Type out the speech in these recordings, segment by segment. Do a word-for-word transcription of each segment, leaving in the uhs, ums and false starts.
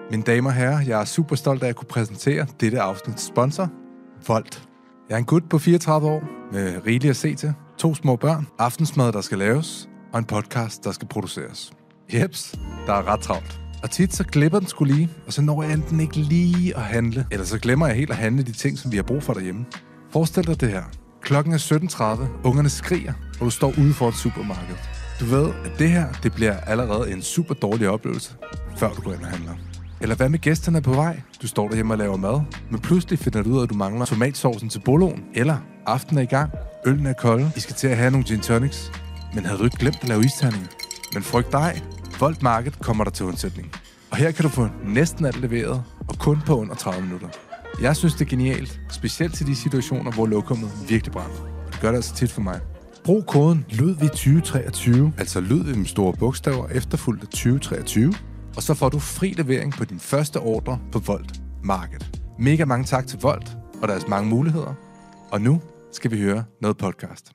Mine damer og herrer, jeg er super stolt af at kunne præsentere dette afsnits sponsor, Volt. Jeg er en gut på fireogtredive år, med rigeligt at se til, to små børn, aftensmad, der skal laves, og en podcast, der skal produceres. Jeps, der er ret travlt. Og tit så glipper den sgu lige, og så når jeg enten ikke lige at handle, eller så glemmer jeg helt at handle de ting, som vi har brug for derhjemme. Forestil dig det her. Klokken er sytten tredive, ungerne skriger, og du står ude for et supermarked. Du ved, at det her, det bliver allerede en super dårlig oplevelse, før du går ind og handler. Eller hvad med gæsterne på vej? Du står derhjemme og laver mad, men pludselig finder du ud af, at du mangler tomatsaucen til boloen. Eller aftenen er i gang, øllen er kolde, I skal til at have nogle gin tonics. Men havde du ikke glemt at lave isterninger? Men frygt dig, Volt Market kommer der til undsætning. Og her kan du få næsten alt leveret, og kun på under tredive minutter. Jeg synes, det er genialt, specielt til de situationer, hvor lokummet virkelig brænder. Det gør det altså tit for mig. Brug koden Ludvig tyve treogtyve, altså Ludvig med store bogstaver, efterfulgt af tyve treogtyve, og så får du fri levering på din første ordre på Volt Market. Mega mange tak til Volt og deres mange muligheder. Og nu skal vi høre noget podcast.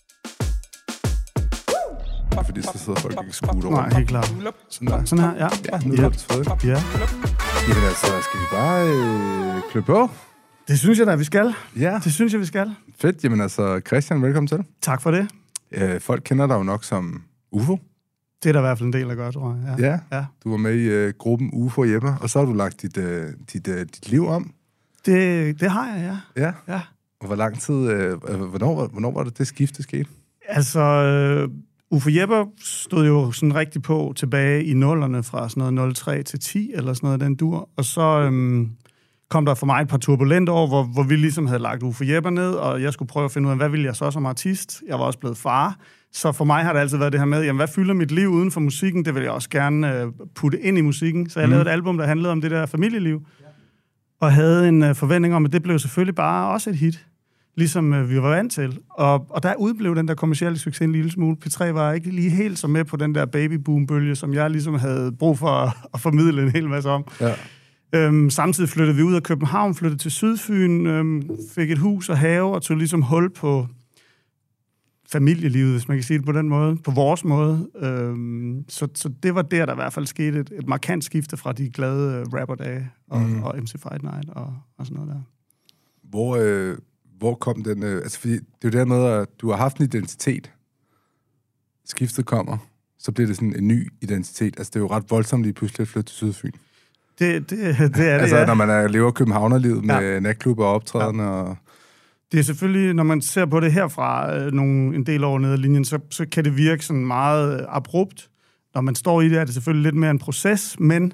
Fordi så sidder folk ikke skudt over. Nej, helt klart. Sådan der. Sådan her, ja. Ja, nu ja. er det svedigt. Ja. Jamen altså, skal vi bare øh, klø på? Det synes jeg da, vi skal. Ja. Det synes jeg, vi skal. Fedt. Jamen altså, Christian, velkommen til. Tak for det. Øh, folk kender dig jo nok som U F O. Det er der i hvert fald en del, der gør, tror jeg. Ja. Ja, ja. Du var med i øh, gruppen U F O Jeppe, og så har du lagt dit, øh, dit, øh, dit liv om. Det, det har jeg, ja. Ja. ja. Og hvor lang tid, øh, hvornår, hvornår var det, det skifte skete? Altså, øh, U F O Jeppe stod jo sådan rigtig på tilbage i nullerne fra sådan noget nul tre til ti, eller sådan noget den dur. Og så øhm, kom der for mig et par turbulente år, hvor, hvor vi ligesom havde lagt U F O Jeppe ned, og jeg skulle prøve at finde ud af, hvad ville jeg så som artist? Jeg var også blevet far. Så for mig har det altid været det her med, jamen, hvad fylder mit liv uden for musikken? Det vil jeg også gerne øh, putte ind i musikken. Så jeg mm. lavede et album, der handlede om det der familieliv. Ja. Og havde en øh, forventning om, at det blev selvfølgelig bare også et hit. Ligesom øh, vi var vant til. Og, og der udblev den der kommercielle succes en lille smule. P tre var ikke lige helt så med på den der babyboom-bølge, som jeg ligesom havde brug for at, at formidle en hel masse om. Ja. Øhm, samtidig flyttede vi ud af København, flyttede til Sydfyn, øhm, fik et hus og have, og tog ligesom hul på familielivet, hvis man kan sige det på den måde, på vores måde. Øhm, så, så det var der, der i hvert fald skete et, et markant skifte fra de glade uh, rapperdage og, mm. og M C Fight Night og, og sådan noget der. Hvor, øh, hvor kom den... Øh, altså, fordi det er jo der med, at du har haft en identitet. Skiftet kommer, så bliver det sådan en ny identitet. Altså, det er jo ret voldsomt lige pludselig at flytte til Sydfyn. Det, det, det er det, altså, ja. når man er, lever københavnerlivet med ja. natklubber og optræden ja. og... Det er selvfølgelig, når man ser på det herfra øh, nogle, en del år nede ad linjen, så, så kan det virke sådan meget abrupt. Når man står i det, er det selvfølgelig lidt mere en proces, men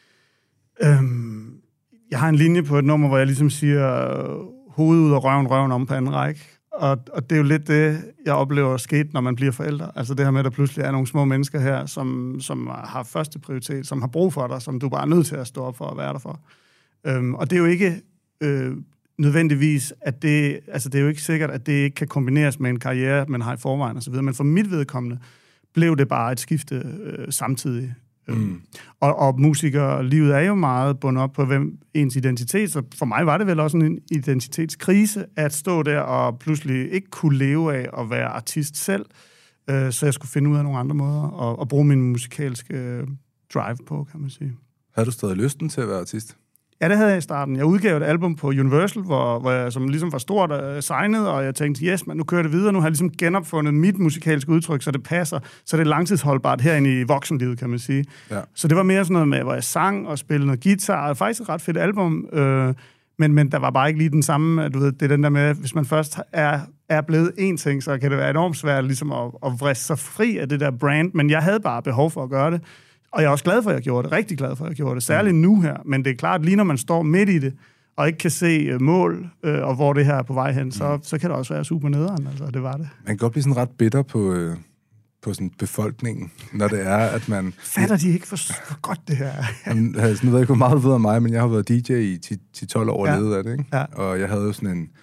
øhm, jeg har en linje på et nummer, hvor jeg ligesom siger øh, hovedet ud og røven, røven om på anden række. Og, og det er jo lidt det, jeg oplever sket, når man bliver forældre. Altså det her med, at der pludselig er nogle små mennesker her, som, som har første prioritet, som har brug for dig, som du bare er nødt til at stå op for at være der for. Øhm, og det er jo ikke... Øh, nødvendigvis, at det, altså det er jo ikke sikkert, at det ikke kan kombineres med en karriere, man har i forvejen og så videre, men for mit vedkommende blev det bare et skifte øh, samtidig. Mm. Og, og musikerlivet er jo meget bundet op på, hvem ens identitet, så for mig var det vel også en identitetskrise, at stå der og pludselig ikke kunne leve af at være artist selv, øh, så jeg skulle finde ud af nogle andre måder at, at bruge min musikalske øh, drive på, kan man sige. Havde du stadig lysten til at være artist? Ja, det havde jeg i starten. Jeg udgav et album på Universal, hvor, hvor jeg som ligesom var stort uh, signet, og jeg tænkte, yes, man, nu kører det videre. Nu har jeg ligesom genopfundet mit musikalske udtryk, så det passer. Så det er langtidsholdbart herinde i voksenlivet, kan man sige. Ja. Så det var mere sådan noget med, hvor jeg sang og spillede noget guitar. Og faktisk et ret fedt album, øh, men, men der var bare ikke lige den samme, du ved, det er den der med, hvis man først er, er blevet én ting, så kan det være enormt svært ligesom at, at vriste sig fri af det der brand, men jeg havde bare behov for at gøre det. Og jeg er også glad for, at jeg gjorde det. Rigtig glad for, at jeg gjorde det. Særligt nu her. Men det er klart, lige når man står midt i det, og ikke kan se mål, øh, og hvor det her er på vej hen, så, så kan det også være super nederen. Altså, det var det. Man kan godt blive sådan ret bitter på, øh, på sådan befolkningen, når det er, at man... Fatter de ikke for, for godt, det her? Man havde sådan, jeg ved ikke, hvor meget ved af mig, men jeg har været D J i ti til tolv år ja. ledet af det, ikke? Ja. Og jeg havde jo sådan en...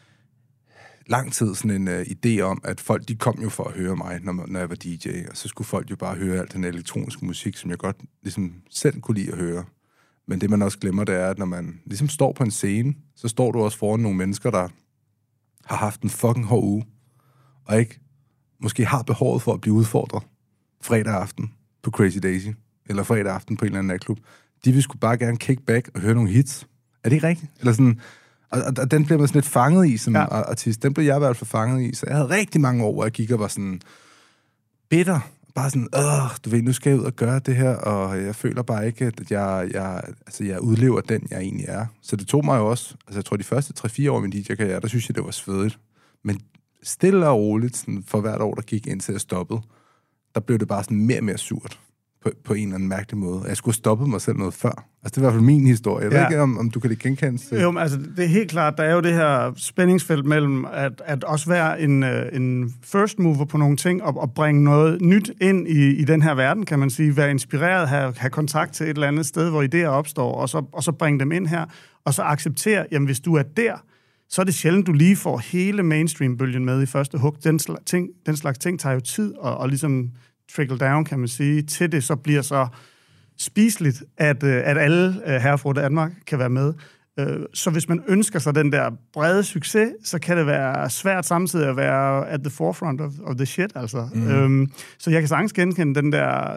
lang tid sådan en uh, idé om, at folk, de kom jo for at høre mig, når, når jeg var D J, og så skulle folk jo bare høre alt den elektroniske musik, som jeg godt ligesom selv kunne lide at høre. Men det, man også glemmer, det er, at når man ligesom står på en scene, så står du også foran nogle mennesker, der har haft en fucking hård uge, og ikke måske har behovet for at blive udfordret fredag aften på Crazy Daisy, eller fredag aften på en eller anden natklub. de vil sgu bare gerne kick back og høre nogle hits. Er det ikke rigtigt? Eller sådan, og, og, og den bliver man sådan lidt fanget i som ja. artist. Den blev jeg i hvert fald fanget i. Så jeg havde rigtig mange år, hvor jeg gik og var sådan bitter. Bare sådan, åh, du ved, nu skal jeg ud og gøre det her, og jeg føler bare ikke, at jeg, jeg, altså, jeg udlever den, jeg egentlig er. Så det tog mig jo også, altså jeg tror, de første tre fire år i min D J-karriere, der synes jeg, det var svedigt. Men stille og roligt, sådan, for hvert år, der gik ind til jeg stoppede, der blev det bare sådan mere og mere surt. På, på en eller anden mærkelig måde. Jeg skulle have stoppet mig selv noget før. Altså, det er i hvert fald min historie. Jeg ja. ved ikke, om, om du kan det genkende. Det. Jo, men altså, det er helt klart, der er jo det her spændingsfelt mellem at, at også være en, en first mover på nogle ting, og, og bringe noget nyt ind i, i den her verden, kan man sige. Være inspireret, have, have kontakt til et eller andet sted, hvor idéer opstår, og så, og så bringe dem ind her, og så acceptere, jamen hvis du er der, så er det sjældent, du lige får hele mainstream-bølgen med i første hug. Den, sl- ting, den slags ting tager jo tid, og, og ligesom trickle down, kan man sige, til det så bliver så spiseligt, at, at alle herrer fra Danmark kan være med. Så hvis man ønsker sig den der brede succes, så kan det være svært samtidig at være at the forefront of, of the shit, altså. Mm. Øhm, så jeg kan sagtens genkende den der,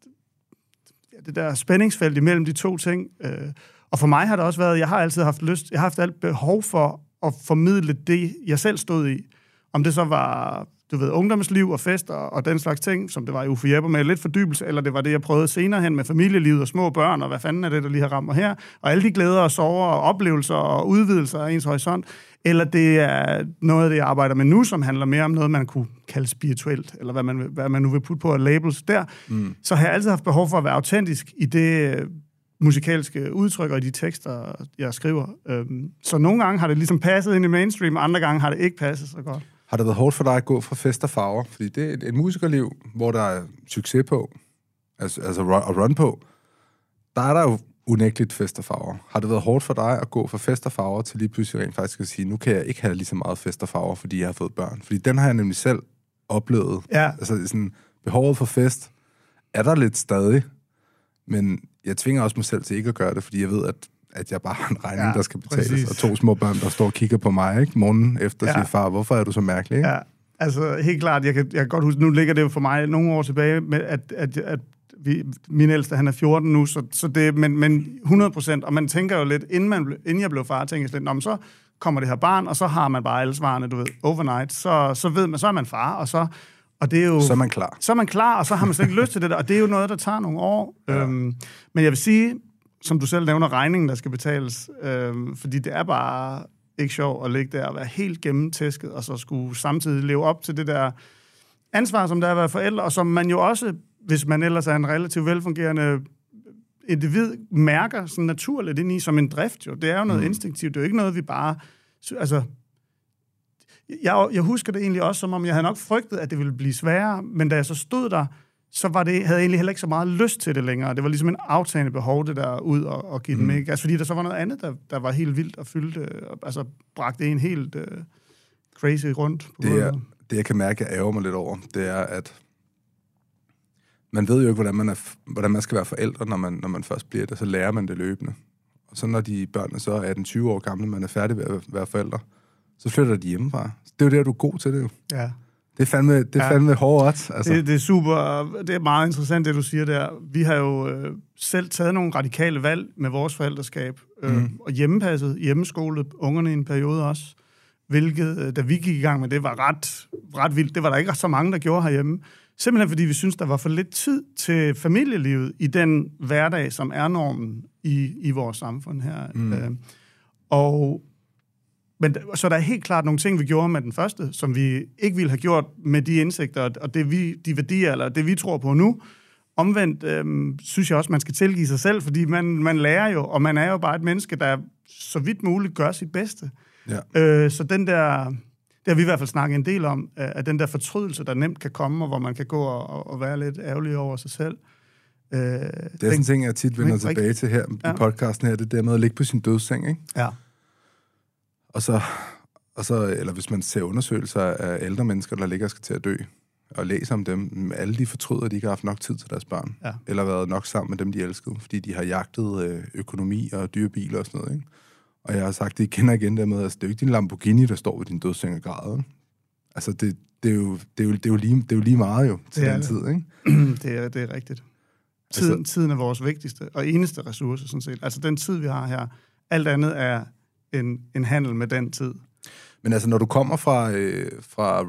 det der spændingsfelt imellem de to ting. Og for mig har det også været, jeg har altid haft lyst, jeg har haft alt behov for at formidle det, jeg selv stod i. Om det så var, du ved, ungdomsliv og fester og den slags ting, som det var i Uffe Jepper med lidt fordybelse, eller det var det, jeg prøvede senere hen med familielivet og små børn, og hvad fanden er det, der lige har ramt mig her, og alle de glæder og sorger og oplevelser og udvidelser af ens horisont, eller det er noget af det, jeg arbejder med nu, som handler mere om noget, man kunne kalde spirituelt, eller hvad man, hvad man nu vil putte på af labels der. Mm. Så har jeg altid haft behov for at være autentisk i det musikalske udtryk og i de tekster, jeg skriver. Så nogle gange har det ligesom passet ind i mainstream, og andre gange har det ikke passet så godt. Har det været hårdt for dig at gå fra fest og farver? Fordi det er et, et musikerliv, hvor der er succes på, altså, altså at run på. Der er der jo unægteligt fest og farver. Har det været hårdt for dig at gå fra fest og farver til lige pludselig rent faktisk at sige, nu kan jeg ikke have lige så meget fest og farver, fordi jeg har fået børn? Fordi den har jeg nemlig selv oplevet. Ja. Altså sådan, behovet for fest er der lidt stadig, men jeg tvinger også mig selv til ikke at gøre det, fordi jeg ved, at at jeg bare har en regning, ja, der skal betales, præcis. Og to små børn, der står og kigger på mig, ikke? Morgen efter ja. Siger, far, hvorfor er du så mærkelig, ikke? Ja, altså helt klart, jeg kan, jeg kan godt huske, nu ligger det jo for mig nogle år tilbage, med at, at, at vi, min ældste, han er fjorten nu, så, så det, men, men hundrede procent, og man tænker jo lidt, inden, man, inden jeg blev far, tænker jeg lidt, nå, men så kommer det her barn, og så har man bare alle svarene, du ved, overnight, så, så ved man, så er man far, og så og det er jo, så er man klar. Så er man klar, og så har man slet ikke lyst til det der, og det er jo noget, der tager nogle år. Ja. Øhm, men jeg vil sige, som du selv nævner, regningen, der skal betales. Øhm, fordi det er bare ikke sjovt at ligge der og være helt gennemtæsket, og så skulle samtidig leve op til det der ansvar, som der er at være forældre, og som man jo også, hvis man ellers er en relativt velfungerende individ, mærker sådan naturligt ind i som en drift. Jo. Det er jo noget mm. instinktivt. Det er jo ikke noget, vi bare... Altså, jeg, jeg husker det egentlig også, som om jeg havde nok frygtet, at det ville blive sværere, men da jeg så stod der, så var det, havde jeg egentlig heller ikke så meget lyst til det længere. Det var ligesom en aftagende behov, det der ud og, og give mm. den ikke. Altså fordi der så var noget andet, der, der var helt vildt og fyldte, altså bragte en helt uh, crazy rundt. På det, er, det, jeg kan mærke, jeg ærger mig lidt over, det er, at man ved jo ikke, hvordan man, er, hvordan man skal være forældre, når man, når man først bliver det. Så lærer man det løbende. Og så når de børnene så er atten tyve år gamle, man er færdig ved at være forældre, så flytter de hjemmefra. Det er jo det, du er god til det jo. Ja. Det er fandme, det er ja. fandme hårdt. Altså. Det, det er super, det er meget interessant, det du siger der. Vi har jo øh, selv taget nogle radikale valg med vores forældreskab, øh, mm. og hjemmepasset, hjemmeskolet ungerne i en periode også, hvilket, øh, da vi gik i gang med det, var ret, ret vildt. Det var der ikke så mange, der gjorde herhjemme. Simpelthen fordi vi synes der var for lidt tid til familielivet i den hverdag, som er normen i, i vores samfund her. Mm. Øh, og Men, så der er helt klart nogle ting, vi gjorde med den første, som vi ikke ville have gjort med de indsigter, og det vi, de værdier, eller det vi tror på nu. Omvendt øhm, synes jeg også, man skal tilgive sig selv, fordi man, man lærer jo, og man er jo bare et menneske, der så vidt muligt gør sit bedste. Ja. Øh, så den der, det har vi i hvert fald snakket en del om, at den der fortrydelse, der nemt kan komme, og hvor man kan gå og, og være lidt ærgerlig over sig selv. Øh, det er den, sådan en ting, jeg tit vender tilbage rigtig, til her ja. i podcasten her, det der med at ligge på sin dødsseng, ikke? Ja. Og så, og så, eller hvis man ser undersøgelser af ældre mennesker, der ligger og skal til at dø, og læser om dem, alle de fortryder, at de ikke har haft nok tid til deres børn, ja. eller været nok sammen med dem, de elskede, fordi de har jagtet økonomi og dyre biler og sådan noget, ikke? Og jeg har sagt det igen og igen der med, at altså, det er jo ikke din Lamborghini, der står ved din dødsseng og græder. Altså, det, det, er jo, det, er jo, det, er jo lige, det er jo lige meget jo, til den tid, ikke? det, er, det er rigtigt. Tiden, altså, tiden er vores vigtigste og eneste ressource, sådan set. Altså den tid, vi har her, alt andet er en, en handel med den tid. Men altså, når du kommer fra, øh, fra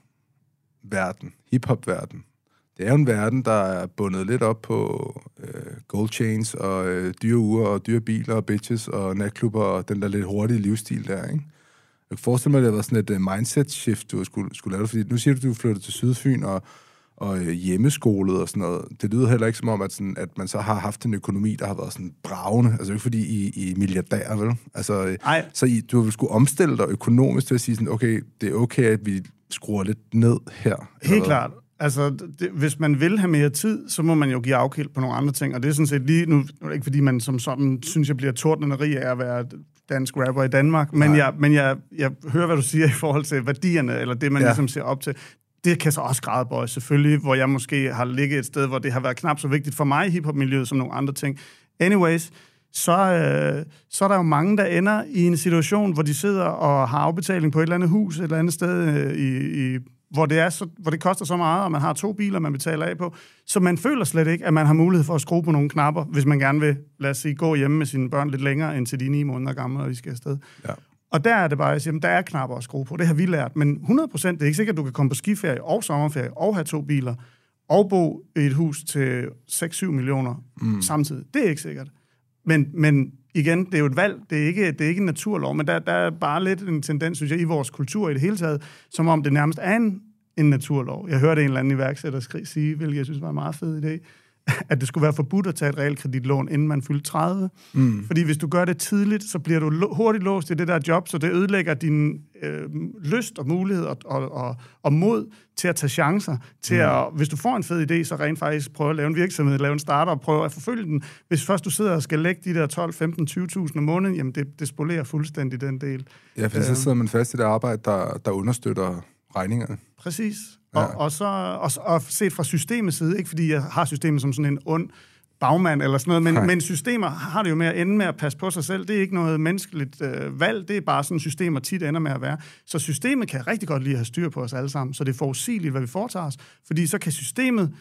rap-verden, hip-hop-verden, det er jo en verden, der er bundet lidt op på øh, gold chains og øh, dyre uger og dyre biler og bitches og natklubber og den der lidt hurtige livsstil der, ikke? Jeg kan forestille mig, at det var sådan et uh, mindset-shift, du skulle, skulle lave, fordi nu siger du, at du flyttede til Sydfyn og, og øh, hjemmeskolet og sådan noget. Det lyder heller ikke som om, at, sådan, at man så har haft en økonomi, der har været sådan bravende. Altså ikke fordi I, I er milliardærer, vel? Altså, øh, så I, du vil skulle omstille dig økonomisk til at sige sådan, okay, det er okay, at vi skruer lidt ned her. Helt klart. Altså, det, hvis man vil have mere tid, så må man jo give afkald på nogle andre ting, og det er sådan set lige nu, ikke fordi man som sådan synes, jeg bliver tordnende rig af at være dansk rapper i Danmark, men, jeg, men jeg, jeg hører, hvad du siger i forhold til værdierne, eller det, man ja. ligesom ser op til. Det kan så også gradbøje, selvfølgelig, hvor jeg måske har ligget et sted, hvor det har været knap så vigtigt for mig i hiphop-miljøet som nogle andre ting. Anyways, så, øh, så er der jo mange, der ender i en situation, hvor de sidder og har afbetaling på et eller andet hus, et eller andet sted øh, i... i hvor det, er så, hvor det koster så meget, og man har to biler, man betaler af på, så man føler slet ikke, at man har mulighed for at skrue på nogle knapper, hvis man gerne vil, lad os sige, gå hjemme med sine børn lidt længere, end til de ni måneder gamle, og vi skal afsted. Ja. Og der er det bare, jeg siger, der er knapper at skrue på, det har vi lært, men hundrede procent, det er ikke sikkert, at du kan komme på skiferie og sommerferie, og have to biler, og bo i et hus til seks syv millioner mm. samtidig. Det er ikke sikkert. Men, men igen, det er jo et valg, det er ikke, det er ikke en naturlov, men der, der er bare lidt en tendens, synes jeg, i vores kultur i det hele taget, som om det nærmest er en en naturlov. Jeg hørte en eller anden iværksætter sige, hvilket jeg synes var en meget fed idé, at det skulle være forbudt at tage et realkreditlån, inden man fyldte tredive. Mm. Fordi hvis du gør det tidligt, så bliver du hurtigt låst i det der job, så det ødelægger din øh, lyst og mulighed og, og, og, og mod til at tage chancer. Til mm. at, hvis du får en fed idé, så rent faktisk prøve at lave en virksomhed, lave en startup, prøve at forfølge den. Hvis først du sidder og skal lægge de der tolv, femten, tyve tusind om måneden, jamen det, det spolerer fuldstændig den del. Ja, for øh, så sidder man fast i det arbejde, der, der understøtter regningerne. Præcis. Ja. Og, og, så, og, og set fra systemets side, ikke fordi jeg har systemet som sådan en ond bagmand eller sådan noget, men, men systemer har det jo med at ende med at passe på sig selv. Det er ikke noget menneskeligt øh, valg, det er bare sådan, systemer tit ender med at være. Så systemet kan rigtig godt lide at have styr på os alle sammen, så det er forudsigeligt, hvad vi foretager os, fordi så kan systemet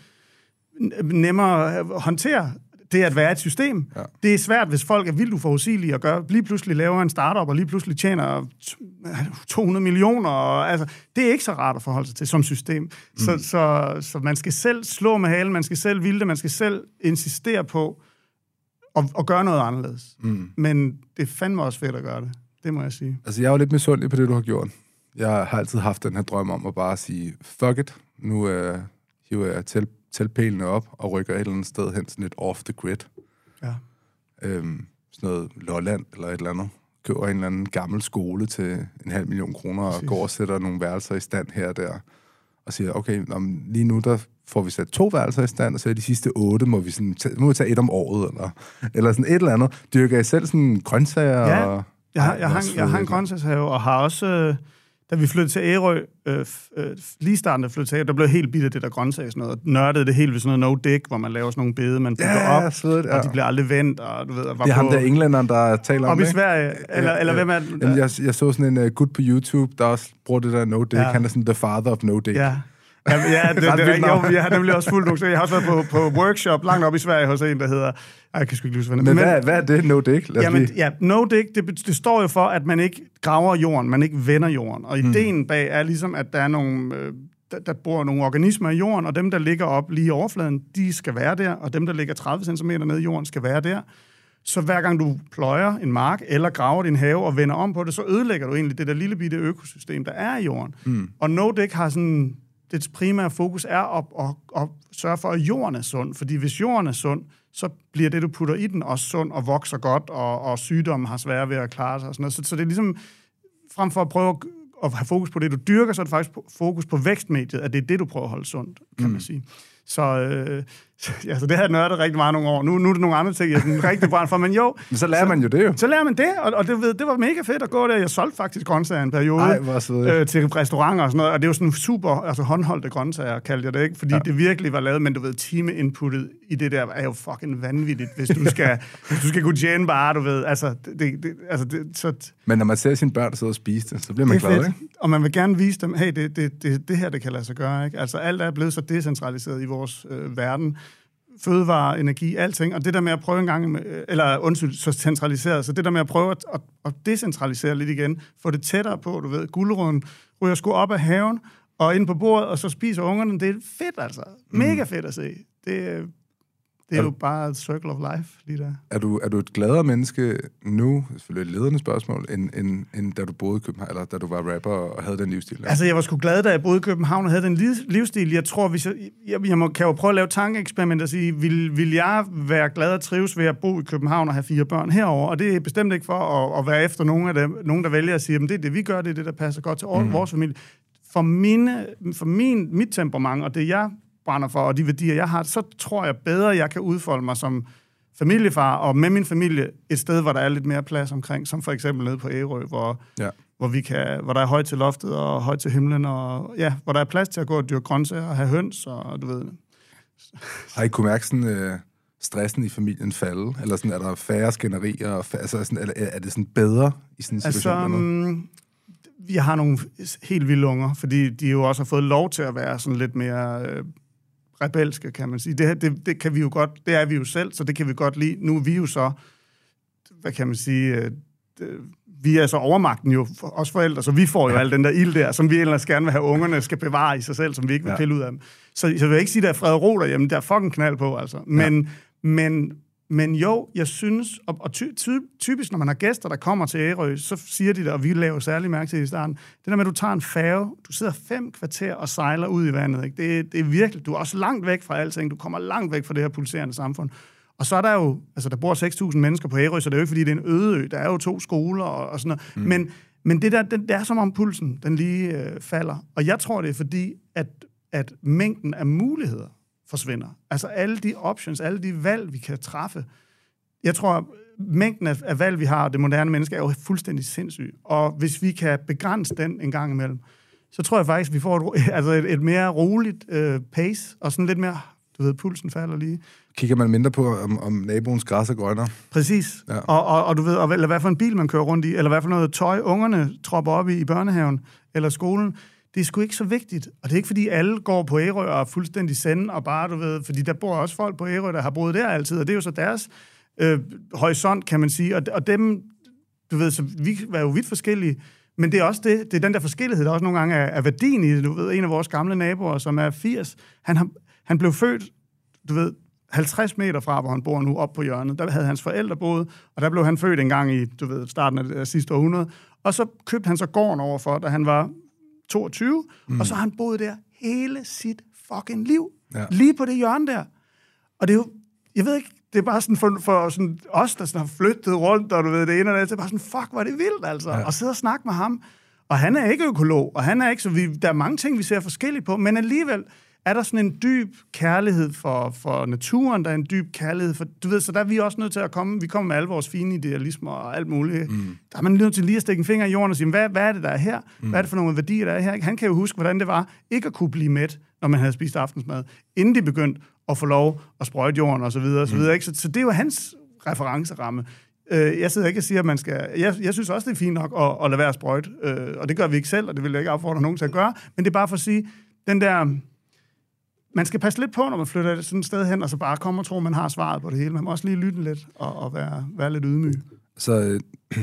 nemmere håndtere det at være et system. Ja. Det er svært, hvis folk er vildt uforudsigelige og gør, lige pludselig laver en startup, og lige pludselig tjener to hundrede millioner. Og, altså, det er ikke så rart at forholde sig til som system. Mm. Så, så, så man skal selv slå med halen, man skal selv ville det, man skal selv insistere på at, at gøre noget anderledes. Mm. Men det er fandme også fedt at gøre det. Det må jeg sige. Altså, jeg er jo lidt misundelig på det, du har gjort. Jeg har altid haft den her drøm om at bare sige, fuck it, nu øh, hiver jeg til tælpælene op og rykker et eller andet sted hen, sådan lidt off the grid. Ja. Øhm, sådan noget Lolland eller et eller andet. Køber en eller anden gammel skole til en halv million kroner og Præcis. går og sætter nogle værelser i stand her og der. Og siger, okay, om, lige nu der får vi sat to værelser i stand, og så de sidste otte må vi, sådan, må vi tage et om året, eller, eller sådan et eller andet. Dyrker I selv sådan grøntsager? Ja, og, jeg har, jeg, har, jeg har en grøntsagshave, og har også... Øh, da vi flyttede til Ærø, øh, øh, lige starten af flyttede til Ærø, der blev helt bidt af det der grøntsag, sådan noget, og nørdede det helt ved sådan noget no-dig, hvor man laver sådan nogle bede, man bygger ja, op, svedigt, ja. og de bliver aldrig vendt, og du ved... Var det er ham der englænderen, der taler om det, ikke? Op i Sverige, eller, eller hvem er det? Jamen, jeg, jeg så sådan en uh, gut på YouTube, der også bruger det der no-dig, ja. Han er sådan the father of no-dig. Ja. Ja, ja, det, det, det er rigtigt. Jo, jeg har nemlig også fulgt nogle. Jeg har også været på, på workshop langt op i Sverige hos en, der hedder... Jeg kan sgu ikke huske, hvad Men, Men hvad, hvad er det, no-dig? Jamen, ja, no-dig, det, det står jo for, at man ikke graver jorden, man ikke vender jorden. Og ideen hmm. bag er ligesom, at der er nogle... Øh, der, der bor nogle organismer i jorden, og dem, der ligger op lige i overfladen, de skal være der, og dem, der ligger tredive centimeter nede i jorden, skal være der. Så hver gang du pløjer en mark, eller graver din have og vender om på det, så ødelægger du egentlig det der lille bitte økosystem, der er i jorden. Hmm. Og no-dig har sådan... Dets primære fokus er at, at, at sørge for, at jorden er sund. Fordi hvis jorden er sund, så bliver det, du putter i den, også sund og vokser godt, og, og sygdommen har svære ved at klare sig. Og sådan noget. Så, så det er ligesom, frem for at prøve at have fokus på det, du dyrker, så er det faktisk fokus på vækstmediet, at det er det, du prøver at holde sundt, kan mm. man sige. Så, øh, ja, så det har jeg nørdet rigtig meget nogle år. Nu, nu er det nogle andre ting, jeg er sådan rigtig brændt for, men jo. Men så lærer så, man jo det jo. Så lærer man det, og, og det, det var mega fedt at gå der. Jeg solgte faktisk grøntsager en periode Ej, øh, til restauranter og sådan noget, og det er jo sådan super, altså håndholdte grøntsager, kaldte jeg det, ikke? Fordi ja. det virkelig var lavet, men du ved, time-inputtet i det der er jo fucking vanvittigt, hvis du skal, hvis du skal kunne tjene bare, du ved, altså, det, det, altså det, så... Men når man ser sine børn sidde og spise det, så bliver man glad, fedt. Ikke? Og man vil gerne vise dem, hey, det, det, det, det her, det kan lade sig gøre, ikke? Altså alt er blevet så decentraliseret i vores øh, verden, fødevare, energi, alting, og det der med at prøve en gang, med, eller undskyld, så centraliseret, så det der med at prøve at, at, at decentralisere lidt igen, få det tættere på, du ved, guleroden ryger sgu op af haven, og ind på bordet, og så spiser ungerne, det er fedt altså. Mega fedt at se. Det, det er, er jo bare et circle of life, lige der. Er du, er du et gladere menneske nu, selvfølgelig et ledende spørgsmål, end, end, end da du boede i København, eller da du var rapper og havde den livsstil? Altså, jeg var sgu glad, da jeg boede i København og havde den livsstil. Jeg tror, hvis jeg, jeg, jeg må, kan jo prøve at lave tankeeksperiment og sige, vil, vil jeg være glad og trives ved at bo i København og have fire børn herover? Og det er bestemt ikke for at, at være efter nogen af dem, nogen, der vælger at sige, at det er det, vi gør, det er det, der passer godt til mm. vores familie. For, mine, for min, mit temperament og det, jeg brænder for, og de værdier, jeg har, så tror jeg bedre, jeg kan udfolde mig som familiefar, og med min familie et sted, hvor der er lidt mere plads omkring, som for eksempel nede på Ærø, hvor, ja. hvor, vi kan, hvor der er højt til loftet og højt til himlen, og ja, hvor der er plads til at gå og dyrke grøntsager og have høns, og du ved. Har I kunne mærke sådan, øh, stressen i familien falde? Eller sådan, er der færre skænderier? Og færre, altså, sådan, er, er det sådan bedre i sådan en situation? Altså, um, vi har nogle helt vilde unger, fordi de jo også har fået lov til at være sådan lidt mere øh, rebelske, kan man sige. Det, det, det kan vi jo godt, det er vi jo selv, så det kan vi godt lide. Nu er vi jo så, hvad kan man sige, øh, det, vi er så overmagten jo, for os forældre, så vi får jo ja. al den der ild der, som vi ellers gerne vil have, ungerne skal bevare i sig selv, som vi ikke vil ja. pille ud af dem. Så, så vil jeg ikke sige, at der er fred og ro derhjemme, der er fucking knald på, altså. Men, ja. men, men jo, jeg synes, og, og ty, ty, typisk, når man har gæster, der kommer til Ærø, så siger de det, og vi laver særlig mærke til det i starten, det der med, at du tager en færge, du sidder fem kvarter og sejler ud i vandet, ikke? Det, det er virkelig, du er også langt væk fra alting, du kommer langt væk fra det her pulserende samfund. Og så er der jo, altså der bor seks tusind mennesker på Ærø, så det er jo ikke, fordi det er en øde ø, der er jo to skoler og, og sådan noget. Mm. Men, men det der, det, det er som om pulsen, den lige øh, falder. Og jeg tror, det er fordi, at, at mængden af muligheder forsvinder. Altså alle de options, alle de valg, vi kan træffe. Jeg tror, mængden af, af valg, vi har, det moderne menneske, er jo fuldstændig sindssyg. Og hvis vi kan begrænse den en gang imellem, så tror jeg faktisk, vi får et, altså et, et mere roligt øh, pace, og sådan lidt mere, du ved, pulsen falder lige. Kigger man mindre på, om, om naboens græs er grønnere? Præcis. Ja. Og, og, og du ved, og, eller hvad for en bil man kører rundt i, eller hvad for noget tøj ungerne tropper op i i børnehaven eller skolen. Det er sgu ikke så vigtigt. Og det er ikke, fordi alle går på Ærø og er fuldstændig sende, og bare, du ved, fordi der bor også folk på Ærø, der har boet der altid, og det er jo så deres øh, horisont, kan man sige. Og, og dem, du ved, så vi er jo vidt forskellige, men det er også det, det er den der forskellighed, der også nogle gange er, er værdien i det. Du ved, en af vores gamle naboer, som er firs, han, har, han blev født, du ved, halvtreds meter fra, hvor han bor nu, op på hjørnet. Der havde hans forældre boet, og der blev han født en gang i, du ved, starten af det sidste århundrede. Og så købte han så gården overfor, da han var toogtyve, mm. og så har han boet der hele sit fucking liv. Ja. Lige på det hjørne der. Og det er jo, jeg ved ikke, det er bare sådan for, for sådan os, der sådan har flyttet rundt, og du ved, det ene og det, det er bare sådan, fuck, hvor er det vildt, altså. Ja. Og sidde og snakke med ham. Og han er ikke økolog, og han er ikke, så vi, der er mange ting, vi ser forskelligt på, men alligevel er der sådan en dyb kærlighed for, for naturen, der er en dyb kærlighed for, du ved, så der er vi også nødt til at komme, vi kommer med alle vores fine idealismer og alt muligt. Mm. Der er man nødt til lige at stikke en finger i jorden og sige, hvad, hvad er det, der er her? Mm. Hvad er det for nogle værdier, der er her? Han kan jo huske, hvordan det var ikke at kunne blive mæt, når man havde spist aftensmad, inden de begyndte at få lov at sprøjte jorden og så videre, og så videre. Ikke? Så, så det er jo hans referenceramme. Jeg sidder ikke og siger, at man skal... Jeg, jeg synes også, det er fint nok at, at lade være at sprøjte, og det gør vi ikke selv, og det vil jeg ikke opfordre nogen til at gøre, men det er bare for at sige, den der... Man skal passe lidt på, når man flytter sådan et sted hen, og så bare komme og tro, at man har svaret på det hele. Man må også lige lytte lidt og, og være, være lidt ydmyg. Så øh,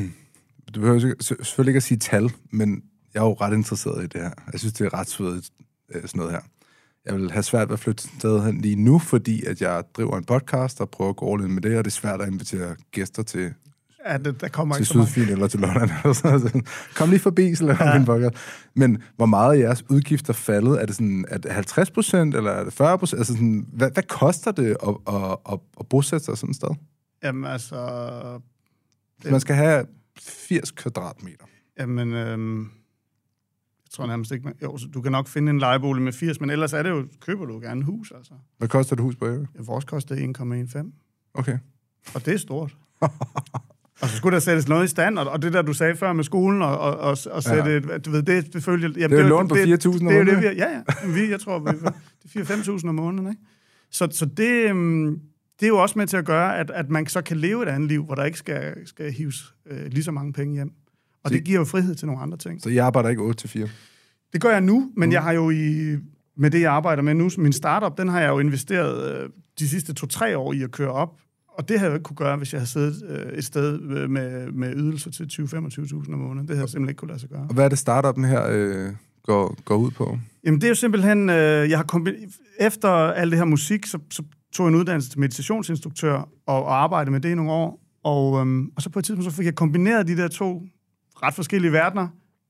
du behøver selvfølgelig ikke at sige tal, men jeg er jo ret interesseret i det her. Jeg synes, det er ret svedigt, sådan noget her. Jeg vil have svært ved at flytte sted hen lige nu, fordi at jeg driver en podcast og prøver at gå all in med det, og det er svært at invitere gæster til... Ja, det, der kommer til ikke så meget. Sydfyn eller til London. Kom lige forbi, så laver ja. min podcast. Men hvor meget af jeres udgifter faldet? Er det sådan, er det halvtreds procent, eller er det fyrre procent? Altså sådan, hvad, hvad koster det at, at, at, at bosætte sig sådan et sted? Jamen altså... Det... Man skal have firs kvadratmeter. Jamen, øhm, jeg tror nærmest ikke... Jo, så du kan nok finde en lejebolig med firs, men ellers er det jo, køber du gerne hus, altså. Hvad koster et hus på Ærø? Ja, vores koster en komma femten. Okay. Og det er stort. Og så skulle der sættes noget i stand, og det der, du sagde før med skolen, og, og, og, og sætte, ja. du ved, det selvfølgelig... Jamen, det er jo lån på fire tusind om måneden. Det er jo det, vi, ja, ja. Vi, jeg tror, vi, det er fire til fem tusind om måneden, ikke? Så, så det, det er jo også med til at gøre, at, at man så kan leve et andet liv, hvor der ikke skal, skal hives øh, lige så mange penge hjem. Og så, det giver jo frihed til nogle andre ting. Så jeg arbejder ikke otte til fire? Det gør jeg nu, men mm. jeg har jo i med det, jeg arbejder med nu. Min startup, den har jeg jo investeret øh, de sidste to-tre år i at køre op. Og det havde jeg ikke kunne gøre, hvis jeg havde siddet øh, et sted med, med ydelser til tyve til femogtyve tusind om måneden. Det havde jeg simpelthen ikke kunne lade sig gøre. Og hvad er det, startupen her øh, går, går ud på? Jamen, det er jo simpelthen... Øh, jeg har kombi- efter alt det her musik, så, så tog jeg en uddannelse til meditationsinstruktør og, og arbejdede med det i nogle år. Og, øhm, og så på et tidspunkt så fik jeg kombineret de der to ret forskellige verdener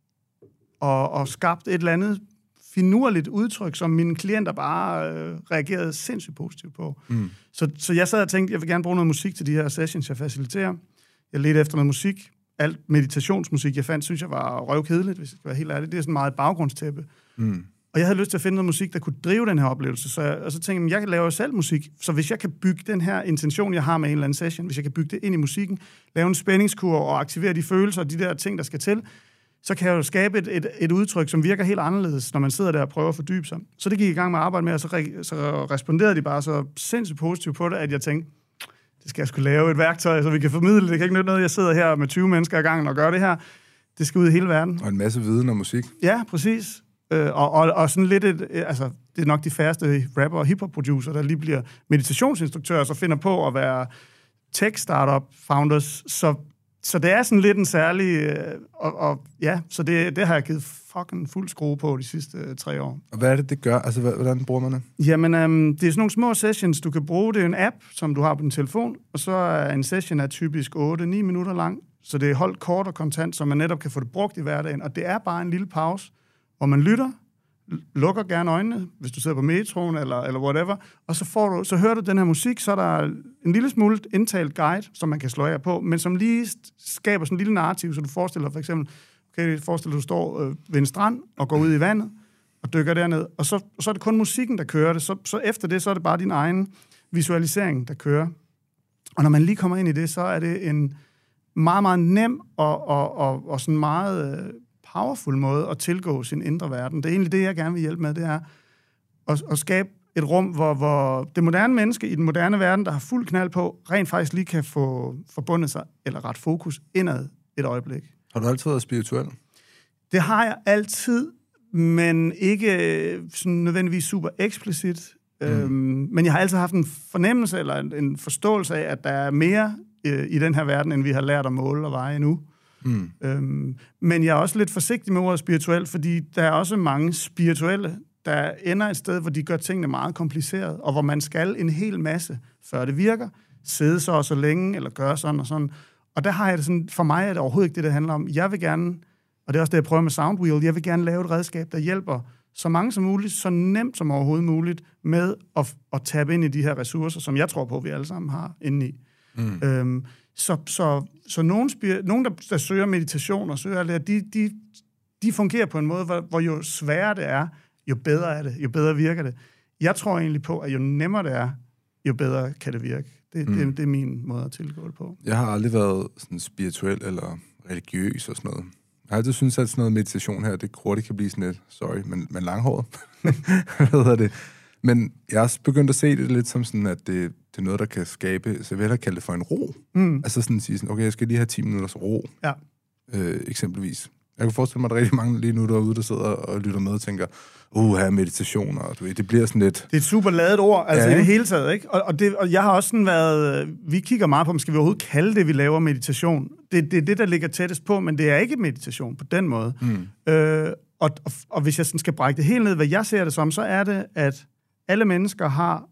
og, og skabt et eller andet finurligt udtryk, som mine klienter bare øh, reagerede sindssygt positivt på. Mm. Så, så jeg sad og tænkte, jeg vil gerne bruge noget musik til de her sessions, jeg faciliterer. Jeg ledte efter noget musik. Alt meditationsmusik, jeg fandt, synes jeg var røvkedeligt, hvis jeg skal være helt ærlig. Det er sådan meget et baggrundstæppe. Mm. Og jeg havde lyst til at finde noget musik, der kunne drive den her oplevelse. Så jeg, og så tænkte jeg, jeg kan lave selv musik. Så hvis jeg kan bygge den her intention, jeg har med en eller anden session, hvis jeg kan bygge det ind i musikken, lave en spændingskurve og aktivere de følelser og de der ting, der skal til, så kan jeg jo skabe et, et, et udtryk, som virker helt anderledes, når man sidder der og prøver at fordybe sig. Så det gik jeg i gang med at arbejde med, og så, re, så responderede de bare så sindssygt positivt på det, at jeg tænkte, det skal jeg skulle lave et værktøj, så vi kan formidle det. Det kan ikke nytte noget, jeg sidder her med tyve mennesker i gangen og gør det her. Det skal ud i hele verden. Og en masse viden om musik. Ja, præcis. Øh, og, og, og sådan lidt et, altså, det er nok de færreste rapper og hiphop-producer, der lige bliver meditationsinstruktører, så finder på at være tech-startup founders. Så, så det er sådan lidt en særlig... Øh, og, og ja, så det, det har jeg givet fucking fuld skrue på de sidste øh, tre år. Og hvad er det, det gør? Altså, hvordan bruger man det? Jamen, øhm, det er sådan nogle små sessions, du kan bruge. Det er en app, som du har på din telefon, og så er en session er typisk otte til ni minutter lang, så det er holdt kort og kontant, så man netop kan få det brugt i hverdagen, og det er bare en lille pause, hvor man lytter, lukker gerne øjnene, hvis du sidder på metroen eller, eller whatever, og så, får du, så hører du den her musik, så er der en lille smule indtalt guide, som man kan slå af på, men som lige skaber sådan en lille narrativ, så du forestiller for eksempel, okay, forestil dig, du står øh, ved en strand og går ud i vandet og dykker derned, og så, så er det kun musikken, der kører det, så, så efter det, så er det bare din egen visualisering, der kører. Og når man lige kommer ind i det, så er det en meget, meget nem og, og, og, og sådan meget... Øh, powerful måde at tilgå sin indre verden. Det er egentlig det, jeg gerne vil hjælpe med, det er at, at skabe et rum, hvor, hvor det moderne menneske i den moderne verden, der har fuld knald på, rent faktisk lige kan få forbundet sig, eller ret fokus, indad et øjeblik. Har du altid været spirituel? Det har jeg altid, men ikke sådan nødvendigvis super eksplicit. Mm. Øhm, men jeg har altid haft en fornemmelse, eller en, en forståelse af, at der er mere øh, i den her verden, end vi har lært at måle og veje endnu. Mm. Øhm, men jeg er også lidt forsigtig med ordet spirituel, fordi der er også mange spirituelle, der ender et sted, hvor de gør tingene meget kompliceret, og hvor man skal en hel masse, før det virker, sidde så og så længe, eller gøre sådan og sådan. Og der har jeg det sådan, for mig er det overhovedet ikke det, det handler om. Jeg vil gerne, og det er også det, jeg prøver med Soundwheel, jeg vil gerne lave et redskab, der hjælper så mange som muligt, så nemt som overhovedet muligt, med at, at tabe ind i de her ressourcer, som jeg tror på, vi alle sammen har inde i. Mm. Øhm, Så, så, så nogen, spir- nogen der, der søger meditation og søger det, de, de, de fungerer på en måde, hvor, hvor jo sværere det er, jo bedre er det, jo bedre virker det. Jeg tror egentlig på, at jo nemmere det er, jo bedre kan det virke. Det, mm. det, det er min måde at tilgå det på. Jeg har aldrig været sådan spirituel eller religiøs og sådan noget. Jeg har altid syntes, at sådan noget meditation her, det hurtigt kan blive sådan lidt, sorry, men, men langhåret. Hvad hedder det? Men jeg har også begyndt at se det lidt som sådan, at det, det er noget, der kan skabe, så jeg vil hellere kalde det for en ro. Mm. Altså sådan at sige sådan, okay, jeg skal lige have ti minutters ro, ja. øh, eksempelvis. Jeg kan forestille mig, at der er rigtig mange lige nu derude, der sidder og lytter med og tænker, uh, her er meditation, og du ved, det bliver sådan lidt... Det er et super ladet ord, altså ja, i det hele taget, ikke? Og, og, det, og jeg har også sådan været... Vi kigger meget på, om skal vi overhovedet kalde det, vi laver meditation. Det, det er det, der ligger tættest på, men det er ikke meditation på den måde. Mm. Øh, og, og, og hvis jeg sådan skal brække det helt ned, hvad jeg ser det som, så er det, at alle mennesker har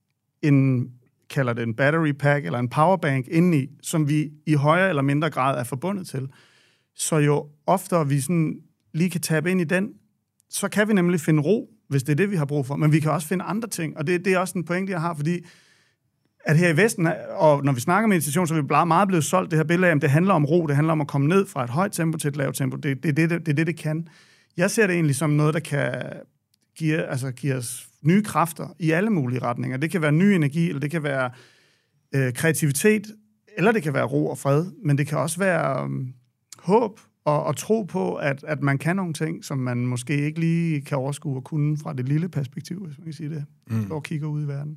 en, kalder det en battery pack, eller en powerbank indeni, som vi i højere eller mindre grad er forbundet til. Så jo oftere vi sådan lige kan tabe ind i den, så kan vi nemlig finde ro, hvis det er det, vi har brug for. Men vi kan også finde andre ting, og det, det er også en pointe, jeg har, fordi at her i Vesten, og når vi snakker meditation, så er vi bare meget blevet solgt det her billede af, at det handler om ro, det handler om at komme ned fra et højt tempo til et lavt tempo. Det, det, det, det, det er det, det kan. Jeg ser det egentlig som noget, der kan give, altså give os nye kræfter i alle mulige retninger. Det kan være ny energi, eller det kan være øh, kreativitet, eller det kan være ro og fred, men det kan også være um, håb og, og tro på, at, at man kan nogle ting, som man måske ikke lige kan overskue og kunne fra det lille perspektiv, hvis man kan sige det, mm. og kigger ud i verden.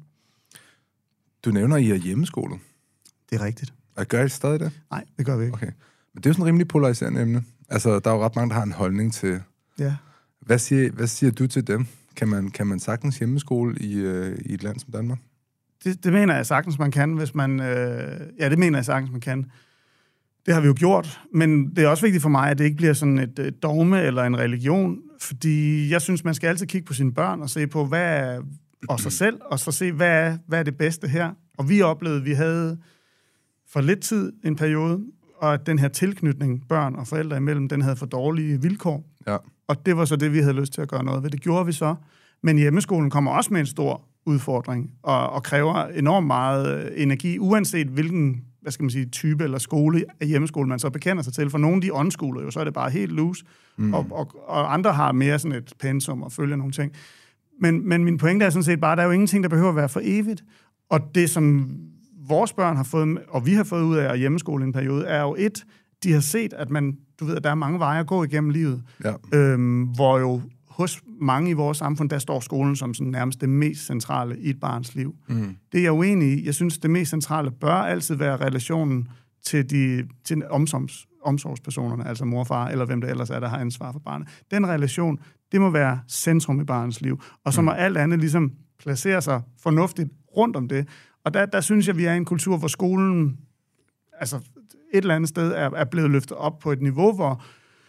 Du nævner, at I er hjemmeskolet. Det er rigtigt. Og gør I stadig det? Nej, det gør vi ikke. Okay. Men det er jo sådan en rimelig polariserende emne. Altså, der er jo ret mange, der har en holdning til... Ja. Hvad siger, hvad siger du til dem? Kan man, kan man sagtens hjemmeskole i, øh, i et land som Danmark? Det, det mener jeg sagtens, man kan, hvis man... Øh, ja, det mener jeg sagtens, man kan. Det har vi jo gjort, men det er også vigtigt for mig, at det ikke bliver sådan et, et dogme eller en religion, fordi jeg synes, man skal altid kigge på sine børn og se på, hvad er, og sig selv, og så se, hvad er, hvad er det bedste her. Og vi oplevede, at vi havde for lidt tid en periode, og at den her tilknytning, børn og forældre imellem, den havde for dårlige vilkår. Ja. Og det var så det, vi havde lyst til at gøre noget ved. Det gjorde vi så. Men hjemmeskolen kommer også med en stor udfordring, og, og kræver enormt meget energi, uanset hvilken, hvad skal man sige, type eller skole af hjemmeskole, man så bekender sig til. For nogle, de åndsskoler jo, så er det bare helt loose, mm. og, og, og andre har mere sådan et pensum og følger nogle ting. Men, men min pointe er sådan set bare, at der er jo ingenting, der behøver at være for evigt. Og det, som vores børn har fået, og vi har fået ud af hjemmeskole i en periode, er jo et, de har set, at man, du ved, at der er mange veje at gå igennem livet, ja. øhm, hvor jo hos mange i vores samfund, der står skolen som sådan nærmest det mest centrale i et barns liv. Mm. Det er jeg uenig i. Jeg synes, det mest centrale bør altid være relationen til, de, til omsorgs, omsorgspersonerne, altså mor og far, eller hvem det ellers er, der har ansvar for barnet. Den relation, det må være centrum i barnets liv. Og så må mm. alt andet ligesom placere sig fornuftigt rundt om det. Og der, der synes jeg, vi er i en kultur, hvor skolen altså et eller andet sted er, er blevet løftet op på et niveau, hvor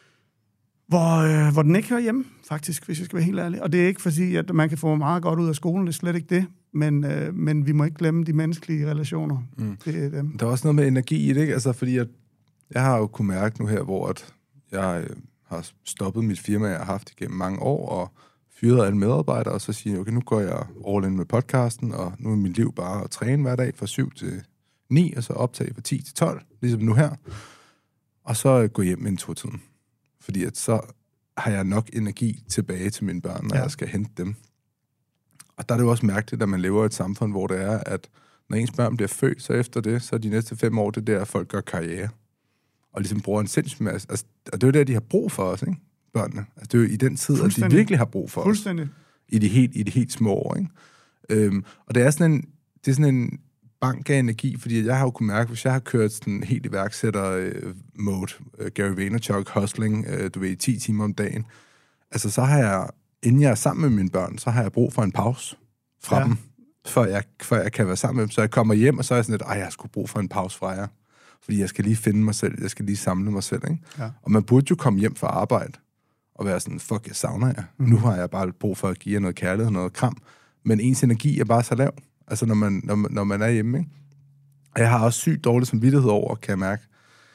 Hvor, øh, hvor den ikke hører hjemme, faktisk, hvis jeg skal være helt ærlig. Og det er ikke fordi, at man kan få meget godt ud af skolen, det er slet ikke det, men, øh, men vi må ikke glemme de menneskelige relationer. Mm. Det er dem. Der er også noget med energi i det, ikke? Altså, fordi at jeg har jo kunnet mærke nu her, hvor at jeg øh, har stoppet mit firma, jeg har haft igennem mange år, og fyret alle medarbejdere, og så siger jeg, okay, nu går jeg all in med podcasten, og nu er mit liv bare at træne hver dag fra syv til ni, og så optage fra ti til tolv, ligesom nu her. Og så gå hjem med en to-tiden. Fordi at så har jeg nok energi tilbage til mine børn, når ja. jeg skal hente dem. Og der er det jo også mærkeligt, at man lever i et samfund, hvor det er, at når ens børn bliver født, så efter det, så er de næste fem år, det der, at folk gør karriere. Og ligesom bruger en sindssyg masse. Altså, og det er jo det, de har brug for os, ikke? Børnene. Altså, det er jo i den tid, at de virkelig har brug for os. I de helt, i de helt små år, ikke? Øhm, og det er sådan en, det er sådan en bank af energi, fordi jeg har jo kunnet mærke, hvis jeg har kørt sådan helt iværksætter-mode, uh, Gary Vaynerchuk, hustling, uh, du ved, ti timer om dagen, altså så har jeg, inden jeg er sammen med mine børn, så har jeg brug for en pause fra ja. dem, før jeg, før jeg kan være sammen med dem. Så jeg kommer hjem, og så er jeg sådan lidt, ej, jeg skulle brug for en pause fra jer, fordi jeg skal lige finde mig selv, jeg skal lige samle mig selv, ikke? Ja. Og man burde jo komme hjem fra arbejde, og være sådan, fuck, jeg savner jer. Mm. Nu har jeg bare brug for at give jer noget kærlighed, noget kram, men ens energi er bare så lav. Altså, når man, når, man, når man er hjemme, ikke? Og jeg har også sygt dårlig samvittighed over, kan jeg mærke.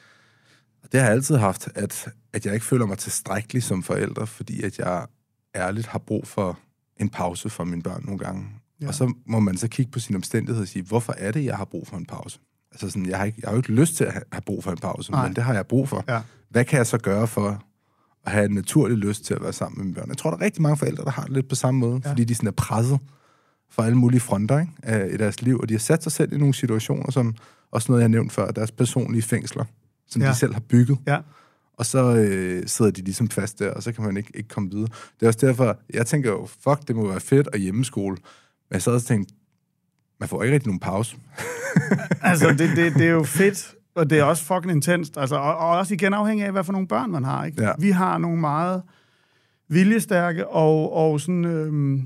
Og det har jeg altid haft, at, at jeg ikke føler mig tilstrækkelig som forælder, fordi at jeg ærligt har brug for en pause fra mine børn nogle gange. Ja. Og så må man så kigge på sine omstændigheder og sige, hvorfor er det, jeg har brug for en pause? Altså sådan, jeg har, ikke, jeg har jo ikke lyst til at have brug for en pause, Nej. men det har jeg brug for. Ja. Hvad kan jeg så gøre for at have en naturlig lyst til at være sammen med mine børn? Jeg tror, der er rigtig mange forældre, der har det lidt på samme måde, ja. fordi de sådan er presset fra alle mulige fronter, ikke, af, i deres liv, og de har sat sig selv i nogle situationer, som også noget, jeg har nævnt før, deres personlige fængsler, som ja. de selv har bygget. Ja. Og så øh, sidder de ligesom fast der, og så kan man ikke, ikke komme videre. Det er også derfor, jeg tænker jo, fuck, det må være fedt at hjemmeskole. Men jeg sad og tænkte, man får ikke rigtig nogen pause. altså, det, det, det er jo fedt, og det er også fucking intenst. Altså, og, og også igen afhængig af, hvad for nogle børn man har, ikke? Ja. Vi har nogle meget viljestærke og, og sådan... Øh,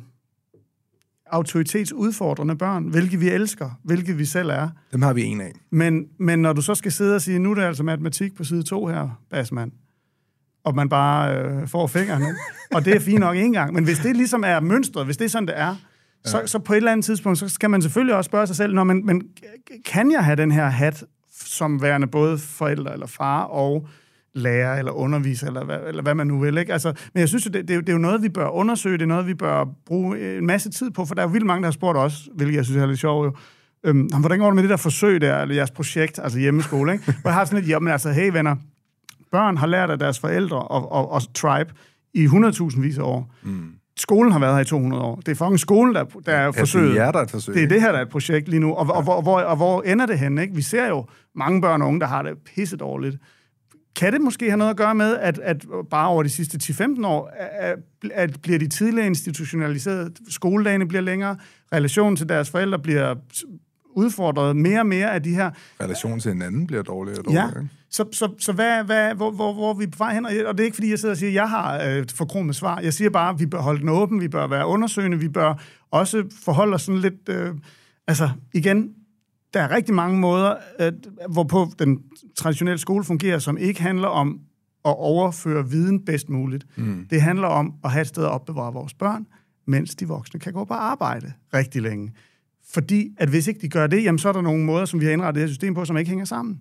autoritetsudfordrende børn, hvilket vi elsker, hvilket vi selv er. Dem har vi en af. Men, men når du så skal sidde og sige, nu er det altså matematik på side to her, Basman, og man bare øh, får fingrene, og det er fint nok en gang, men hvis det ligesom er mønstret, hvis det er sådan, det er, ja. så, så på et eller andet tidspunkt, så skal man selvfølgelig også spørge sig selv, Nå, men, men kan jeg have den her hat, som værende både forældre eller far, og lærer eller underviser, eller hvad, eller hvad man nu vil, ikke? Altså, men jeg synes, det, det, det er jo noget, vi bør undersøge, det er noget, vi bør bruge en masse tid på, for der er jo vildt mange, der har spurgt os, hvilket jeg synes er lidt sjovt jo, øhm, hvordan går det med det der forsøg der, eller jeres projekt, altså hjemmeskole, ikke? Hvor jeg har sådan lidt, jamen altså, hey venner, børn har lært af deres forældre og, og, og tribe i hundredtusindvis af år. Mm. Skolen har været her i to hundrede år. Det er fucking skolen, der, der er forsøget. Ja, det er et forsøg. Det er det her, der er et projekt lige nu. Og, og, og, hvor, og hvor ender det hen, ikke? Vi ser jo mange børn og unge, der har det pisse dårligt. Kan det måske have noget at gøre med, at, at bare over de sidste ti til femten år, at, at bliver de tidligere institutionaliseret, skoledagene bliver længere, relationen til deres forældre bliver udfordret mere og mere af de her... Relationen til hinanden bliver dårligere og dårligere. Ja, så, så, så hvad, hvad, hvor, hvor, hvor er vi på vej hen? Og det er ikke, fordi jeg sidder og siger, at jeg har øh, forkromet svar. Jeg siger bare, at vi bør holde den åben, vi bør være undersøgende, vi bør også forholde os sådan lidt... Øh, altså, igen, der er rigtig mange måder, øh, hvorpå den traditionelle skole fungerer, som ikke handler om at overføre viden bedst muligt. Mm. Det handler om at have et sted at opbevare vores børn, mens de voksne kan gå på arbejde rigtig længe. Fordi, at hvis ikke de gør det, jamen, så er der nogle måder, som vi har indrettet det her system på, som ikke hænger sammen.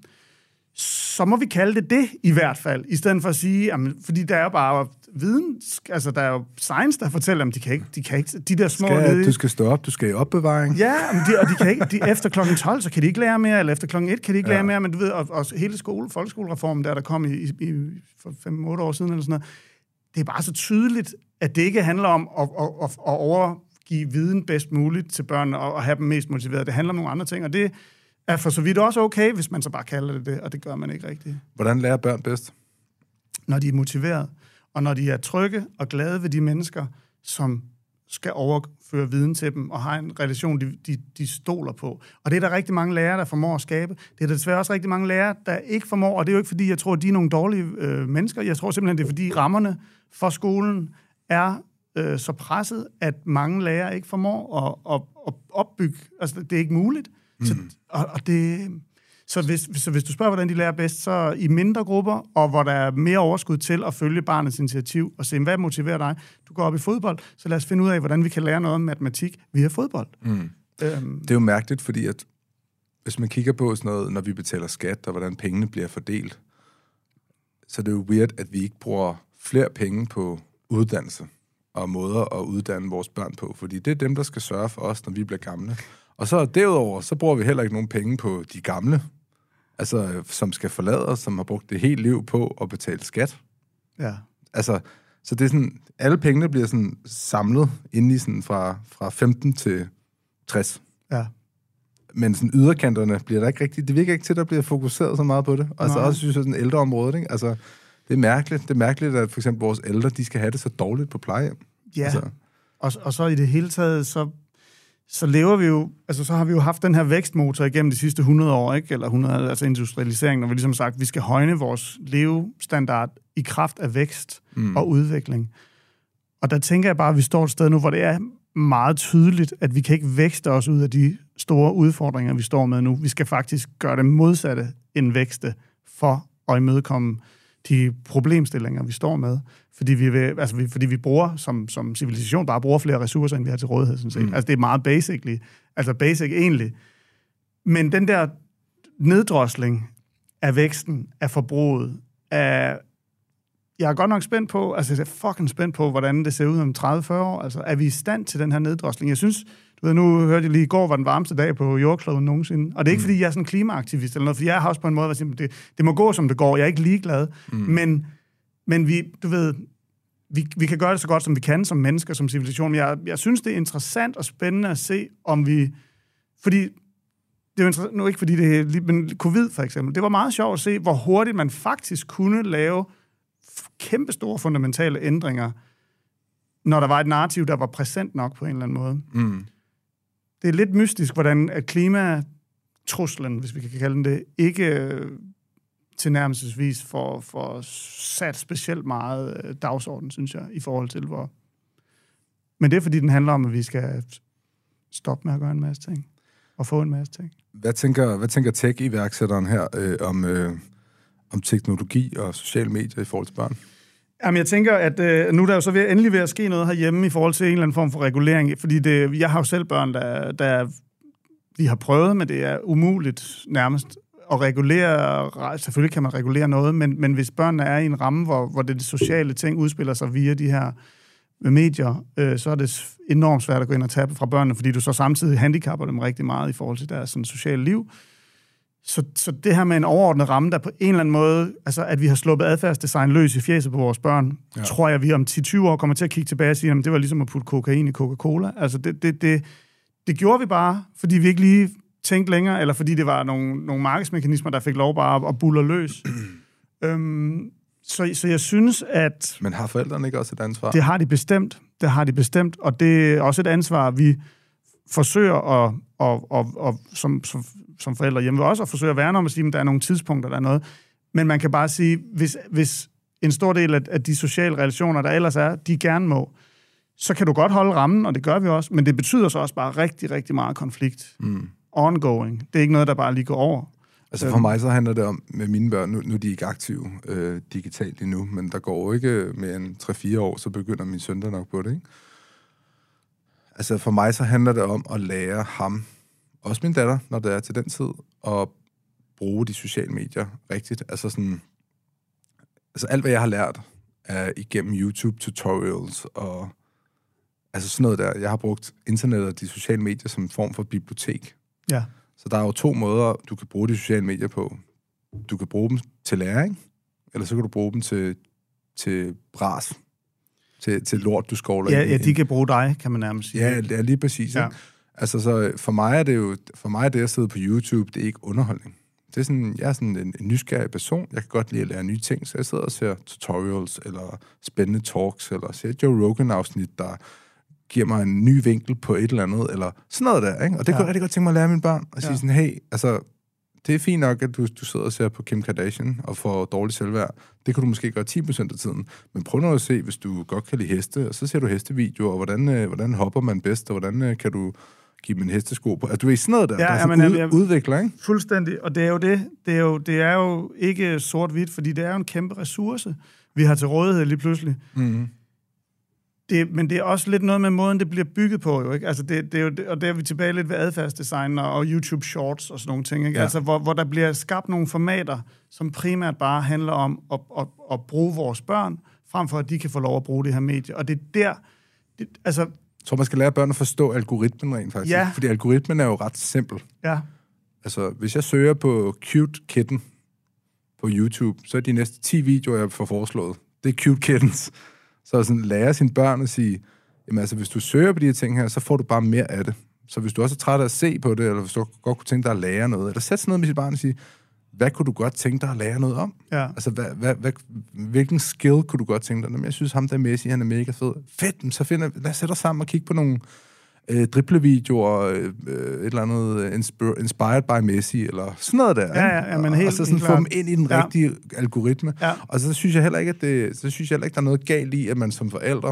Så må vi kalde det det, i hvert fald, i stedet for at sige, jamen, fordi der er jo bare viden, altså der er jo science, der fortæller, at de kan ikke, de kan ikke, de der små... Skal, du skal stå op, du skal i opbevaring. Ja, de, og de kan ikke, de, efter klokken tolv, så kan de ikke lære mere, eller efter klokken et kan de ikke ja. lære mere, men du ved, og, og hele skole, folkeskolereformen, der der kom i, i, for fem otte år siden, eller sådan noget, det er bare så tydeligt, at det ikke handler om at, at, at, at overgive viden bedst muligt til børnene, og, og have dem mest motiveret. Det handler om nogle andre ting, og det er for så vidt også okay, hvis man så bare kalder det det, og det gør man ikke rigtigt. Hvordan lærer børn bedst? Når de er motiveret, og når de er trygge og glade ved de mennesker, som skal overføre viden til dem, og har en relation, de, de, de stoler på. Og det er der rigtig mange lærere, der formår at skabe. Det er der desværre også rigtig mange lærere, der ikke formår, og det er jo ikke, fordi jeg tror, at de er nogle dårlige øh, mennesker. Jeg tror simpelthen, det er, fordi rammerne for skolen er øh, så presset, at mange lærere ikke formår at, at, at opbygge. Altså, det er ikke muligt. Mm. Så, og, og det, så, hvis, så hvis du spørger, hvordan de lærer bedst, så i mindre grupper, og hvor der er mere overskud til at følge barnets initiativ, og se, hvad motiverer dig? Du går op i fodbold, så lad os finde ud af, hvordan vi kan lære noget om matematik via fodbold. Mm. Øhm. Det er jo mærkeligt, fordi at, hvis man kigger på sådan noget, når vi betaler skat, og hvordan pengene bliver fordelt, så det er jo weird, at vi ikke bruger flere penge på uddannelse og måder at uddanne vores børn på, fordi det er dem, der skal sørge for os, når vi bliver gamle. Og så derudover, så bruger vi heller ikke nogen penge på de gamle, altså som skal forlade os, som har brugt det hele liv på at betale skat. Ja. Altså, så det er sådan, alle pengene bliver sådan samlet inde i sådan fra, fra femten til tres. Ja. Men sådan yderkanterne bliver der ikke rigtig, det virker ikke til, at der bliver fokuseret så meget på det. Altså også synes jeg sådan ældreområdet, ikke? Altså, det er mærkeligt. Det er mærkeligt, at for eksempel vores ældre, de skal have det så dårligt på plejehjem. Ja, altså. og, og så i det hele taget, så så lever vi jo, altså så har vi jo haft den her vækstmotor igennem de sidste hundrede år, ikke? Eller hundrede, altså industrialiseringen, når vi ligesom sagt, vi skal højne vores levestandard i kraft af vækst mm. og udvikling. Og der tænker jeg bare, at vi står et sted nu, hvor det er meget tydeligt, at vi kan ikke vækste os ud af de store udfordringer, vi står med nu. Vi skal faktisk gøre det modsatte end vækste for at imødekomme de problemstillinger, vi står med. Fordi vi, vil, altså vi, fordi vi bruger, som, som civilisation, bare bruger flere ressourcer, end vi har til rådighed, sådan set. Mm. Altså det er meget basically. Altså basic egentlig. Men den der neddrosling af væksten, af forbruget, af... Jeg er godt nok spændt på, altså jeg er fucking spændt på, hvordan det ser ud om tredive til fyrre år. Altså er vi i stand til den her neddrosling? Jeg synes, du ved, nu hørte jeg lige i går, var den varmeste dag på jordkloden nogensinde. Og det er ikke, mm. fordi jeg er sådan en klimaaktivist eller noget, fordi jeg har også på en måde, at det, det må gå, som det går. Jeg er ikke ligeglad. Mm. Men, men vi, du ved, vi, vi kan gøre det så godt, som vi kan, som mennesker, som civilisation. Men jeg, jeg synes, det er interessant og spændende at se, om vi... Fordi det er jo nu ikke, fordi det er... Men covid, for eksempel. Det var meget sjovt at se, hvor hurtigt man faktisk kunne lave kæmpe store fundamentale ændringer, når der var et narrativ, der var præsent nok på en eller anden måde. Mm. Det er lidt mystisk, hvordan at klimatruslen, hvis vi kan kalde den det, ikke tilnærmelsesvis får, får sat specielt meget dagsorden, synes jeg, i forhold til hvor... Men det er, fordi den handler om, at vi skal stoppe med at gøre en masse ting, og få en masse ting. Hvad tænker, hvad tænker tech-iværksætteren her øh, om... Øh om teknologi og sociale medier i forhold til børn? Jamen, jeg tænker, at øh, nu er der jo så ved, endelig ved at ske noget herhjemme i forhold til en eller anden form for regulering, fordi det, jeg har jo selv børn, der, der vi har prøvet, men det er umuligt nærmest at regulere. Selvfølgelig kan man regulere noget, men, men hvis børnene er i en ramme, hvor, hvor det sociale ting udspiller sig via de her medier, øh, så er det enormt svært at gå ind og tabe fra børnene, fordi du så samtidig handicapper dem rigtig meget i forhold til deres sådan, sociale liv. Så, så det her med en overordnet ramme, der på en eller anden måde, altså at vi har sluppet adfærdsdesign løs i fjeset på vores børn, ja. Tror jeg, vi om ti til tyve år kommer til at kigge tilbage og sige, at det var ligesom at putte kokain i Coca-Cola. Altså det, det, det, det gjorde vi bare, fordi vi ikke lige tænkte længere, eller fordi det var nogle, nogle markedsmekanismer, der fik lov bare at bulle løs. øhm, så, så jeg synes, at... Men har forældrene ikke også et ansvar? Det har de bestemt. Det har de bestemt, og det er også et ansvar, vi forsøger at, og, og, og, som, som, som forældre hjemme også at forsøge at værne om at sige, at der er nogle tidspunkter, der er noget. Men man kan bare sige, hvis, hvis en stor del af, af de sociale relationer, der ellers er, de gerne må, så kan du godt holde rammen, og det gør vi også, men det betyder så også bare rigtig, rigtig meget konflikt. Mm. Ongoing. Det er ikke noget, der bare lige går over. Altså for mig så handler det om, med mine børn, nu, nu er de ikke aktive øh, digitalt endnu, men der går jo ikke mere end tre fire år, så begynder min søn der nok på det, ikke? Altså for mig så handler det om at lære ham, også min datter, når det er til den tid, at bruge de sociale medier rigtigt. Altså sådan, altså alt hvad jeg har lært er igennem YouTube-tutorials og altså sådan noget der. Jeg har brugt internet og de sociale medier som en form for bibliotek. Ja. Så der er jo to måder, du kan bruge de sociale medier på. Du kan bruge dem til læring, eller så kan du bruge dem til, til bras. Til, til lort, du skovler ja, ind i. Ja, de kan bruge dig, kan man nærmest sige. Ja, det er lige præcis. Ja. Altså, så for mig er det jo, for mig er det at sidde på YouTube, det er ikke underholdning. Det er sådan, jeg er sådan en, en nysgerrig person. Jeg kan godt lide at lære nye ting, så jeg sidder og ser tutorials, eller spændende talks, eller ser Joe Rogan-afsnit, der giver mig en ny vinkel på et eller andet, eller sådan noget der, ikke? Og det ja. kunne jeg rigtig godt tænke mig at lære mine børn, og sige ja. sådan, hey, altså, det er fint nok, at du, du sidder og ser på Kim Kardashian og får dårligt selvværd. Det kan du måske gøre ti procent af tiden. Men prøv nu at se, hvis du godt kan lide heste, og så ser du hestevideoer, og hvordan, øh, hvordan hopper man bedst, og hvordan øh, kan du give dem en hestesko på. Altså, du er sådan noget der, ja, der er sådan ud, udvikler, ikke? Fuldstændig, og det er jo det. Det er jo, det er jo ikke sort-hvidt, fordi det er jo en kæmpe ressource, vi har til rådighed lige pludselig. Mm-hmm. Det, men det er også lidt noget med måden, det bliver bygget på, jo, ikke? Altså, det, det er jo, og der er vi tilbage lidt ved adfærdsdesign og YouTube Shorts og sådan nogle ting, ikke? Ja. Altså, hvor, hvor der bliver skabt nogle formater, som primært bare handler om at, at, at bruge vores børn, frem for at de kan få lov at bruge det her medie. Og det er der, det, altså... Jeg tror, man skal lære børn at forstå algoritmen rent faktisk. Ja. Fordi algoritmen er jo ret simpel. Ja. Altså, hvis jeg søger på cute kitten på YouTube, så er de næste ti videoer, jeg får foreslået, det er cute kittens. Så sådan lære sine børn at sige, jamen altså, hvis du søger på de her ting her, så får du bare mere af det. Så hvis du også er træt af at se på det, eller hvis du godt kunne tænke dig at lære noget, eller sæt sådan noget med sit barn og sige, hvad kunne du godt tænke dig at lære noget om? Ja. Altså, hvad, hvad, hvad, hvilken skill kunne du godt tænke dig? Jamen, jeg synes, ham der Messi, han er mega fed. Fedt, så finder, lad os sætte os sammen og kigge på nogle øh, driblevideoer, øh, et eller andet inspired by Messi, eller sådan noget der. Ja, ja, ja, men helt, og så sådan få dem ind i den ja. rigtige algoritme. Ja. Og så synes jeg heller ikke, at det, så synes jeg heller ikke, der er noget galt i, at man som forældre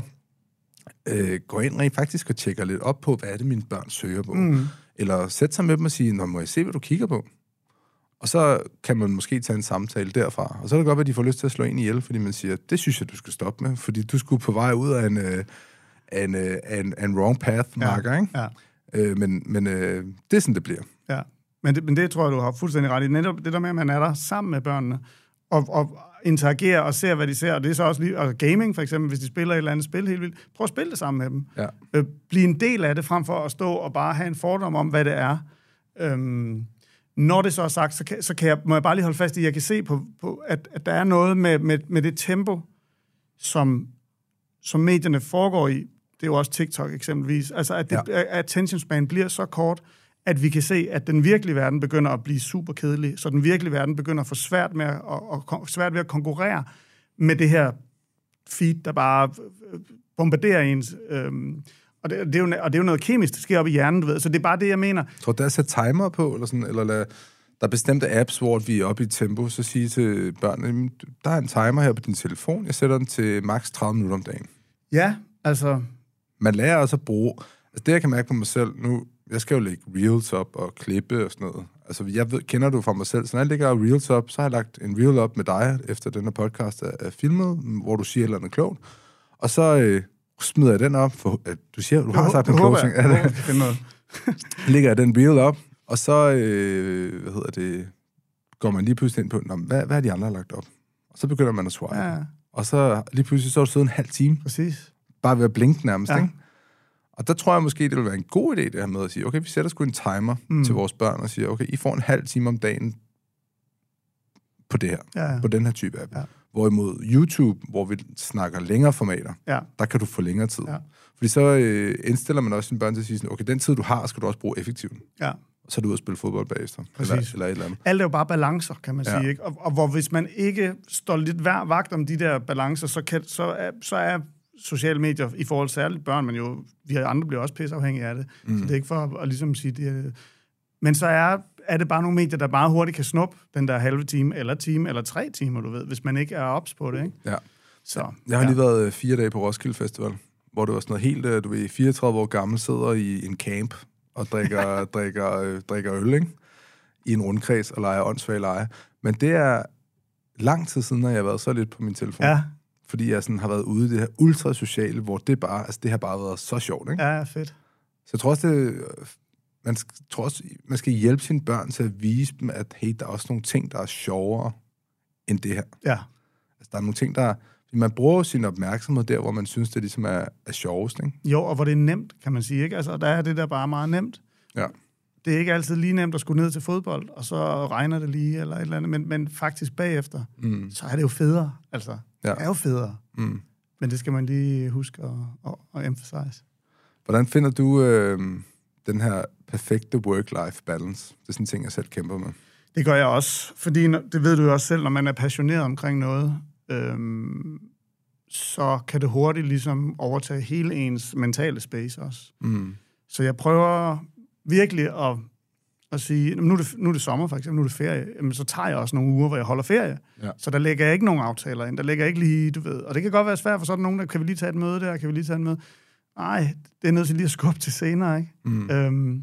øh, går ind rent faktisk og tjekker lidt op på, hvad er det, mine børn søger på. Mm. Eller sætte sig med dem og sige, nå, må jeg se, hvad du kigger på? Og så kan man måske tage en samtale derfra. Og så er det godt, at de får lyst til at slå en ihjel, fordi man siger, det synes jeg, du skal stoppe med, fordi du skulle på vej ud af en, øh, af en, øh, af en, af en wrong path, marker, ja. Ikke? Ja. Øh, men men øh, det er sådan, det bliver. Ja, men det, men det tror jeg, du har fuldstændig ret i. Netop det der med, at man er der sammen med børnene, og, og interagerer og ser, hvad de ser, og det er så også lige, og gaming for eksempel, hvis de spiller et eller andet spil helt vildt, prøv at spille det sammen med dem. Ja. Øh, bliv en del af det, frem for at stå og bare have en fordom om, hvad det er. Øhm, Når det så er sagt, så, kan, så kan jeg, må jeg bare lige holde fast i, at jeg kan se, på, på, at, at der er noget med, med, med det tempo, som, som medierne foregår i. Det er jo også TikTok eksempelvis. Altså, at, det, ja. at attention span bliver så kort, at vi kan se, at den virkelige verden begynder at blive super kedelig, så den virkelige verden begynder at få svært, med at, og, og svært ved at konkurrere med det her feed, der bare bombarderer ens... Øhm, Og det, det er jo, og det er jo noget kemisk, der sker op i hjernen, du ved. Så det er bare det, jeg mener. Jeg tror, der er sat timer på, eller sådan, eller lad, der er bestemte apps, hvor vi er oppe i tempo, så siger til børnene, der er en timer her på din telefon, jeg sætter den til maks tredive minutter om dagen. Ja, altså... Man lærer også at bruge... Altså det, jeg kan mærke på mig selv, nu, jeg skal jo lægge reels op og klippe og sådan noget. Altså, jeg ved, kender du fra mig selv, så når jeg lægger reels op, så har jeg lagt en reel op med dig, efter den her podcast er, er filmet, hvor du siger et eller andet klogt. Og så... Øh, smider jeg den op, for at du siger, du har sagt en closing. Jeg lægger jeg den reel op, og så, øh, hvad hedder det, går man lige pludselig ind på, hvad, hvad har de andre lagt op? Og så begynder man at swipe. Ja. Og så lige pludselig, så er du siddet en halv time. Præcis. Bare ved at blinke nærmest, ja. Ikke? Og der tror jeg måske, det vil være en god idé, det her med at sige, okay, vi sætter sgu en timer mm. til vores børn, og siger, okay, I får en halv time om dagen på det her, ja, ja. På den her type app. Ja. Hvorimod YouTube, hvor vi snakker længere formater, ja. Der kan du få længere tid. Ja. Fordi så øh, indstiller man også sine børn til at sige sådan, okay, den tid, du har, skal du også bruge effektivt. Ja. Og så er du ude og spille fodbold bagefter. Eller, eller et eller andet. Alt er jo bare balancer, kan man ja. Sige. Ikke? Og, og hvor hvis man ikke står lidt hver vagt om de der balancer, så, kan, så, er, så er sociale medier i forhold til særligt børn, men jo, vi andre bliver også pisseafhængige af det. Mm. Så det er ikke for at, at ligesom sige det. Men så er, er det bare nogle medier, der meget hurtigt kan snuppe den der halve time, eller time, eller tre timer, du ved, hvis man ikke er ops på det, ikke? Ja. Så, jeg har ja. lige været fire dage på Roskilde Festival, hvor det var sådan noget helt, du ved, fireogtredive år gammel, sidder i en camp og drikker, drikker, øh, drikker øl, ikke? I en rundkreds og leger åndssvage lege. Men det er lang tid siden, at jeg har været så lidt på min telefon. Ja. Fordi jeg sådan har været ude i det her ultrasociale, hvor det bare, altså det har bare været så sjovt, ikke? Ja, fedt. Så jeg tror også, det, man, skal, tror også, man skal hjælpe sine børn til at vise dem, at hey, der er også nogle ting, der er sjovere end det her. Ja. Altså der er nogle ting, der... Man bruger sin opmærksomhed der, hvor man synes, det ligesom er, er sjovest, ikke? Jo, og hvor det er nemt, kan man sige, ikke? Altså, der er det der bare meget nemt. Ja. Det er ikke altid lige nemt at skulle ned til fodbold, og så regner det lige, eller et eller andet, men, men faktisk bagefter, mm. så er det jo federe, altså. Ja. Det er jo federe. Mm. Men det skal man lige huske at, at, at emphasize. Hvordan finder du øh, den her perfekte work-life balance? Det er sådan en ting, jeg selv kæmper med. Det gør jeg også, fordi det ved du jo også selv, når man er passioneret omkring noget, øhm, så kan det hurtigt ligesom overtage hele ens mentale space også. Mm. Så jeg prøver virkelig at, at sige, nu er, det, nu er det sommer for eksempel, nu er det ferie, jamen, så tager jeg også nogle uger, hvor jeg holder ferie. Ja. Så der lægger jeg ikke nogen aftaler ind, der lægger jeg ikke lige, du ved, og det kan godt være svært, for så er der nogen, der kan vi lige tage et møde der, kan vi lige tage et møde. Nej, det er nødt til lige at skubbe til senere, ikke? Mm. Øhm,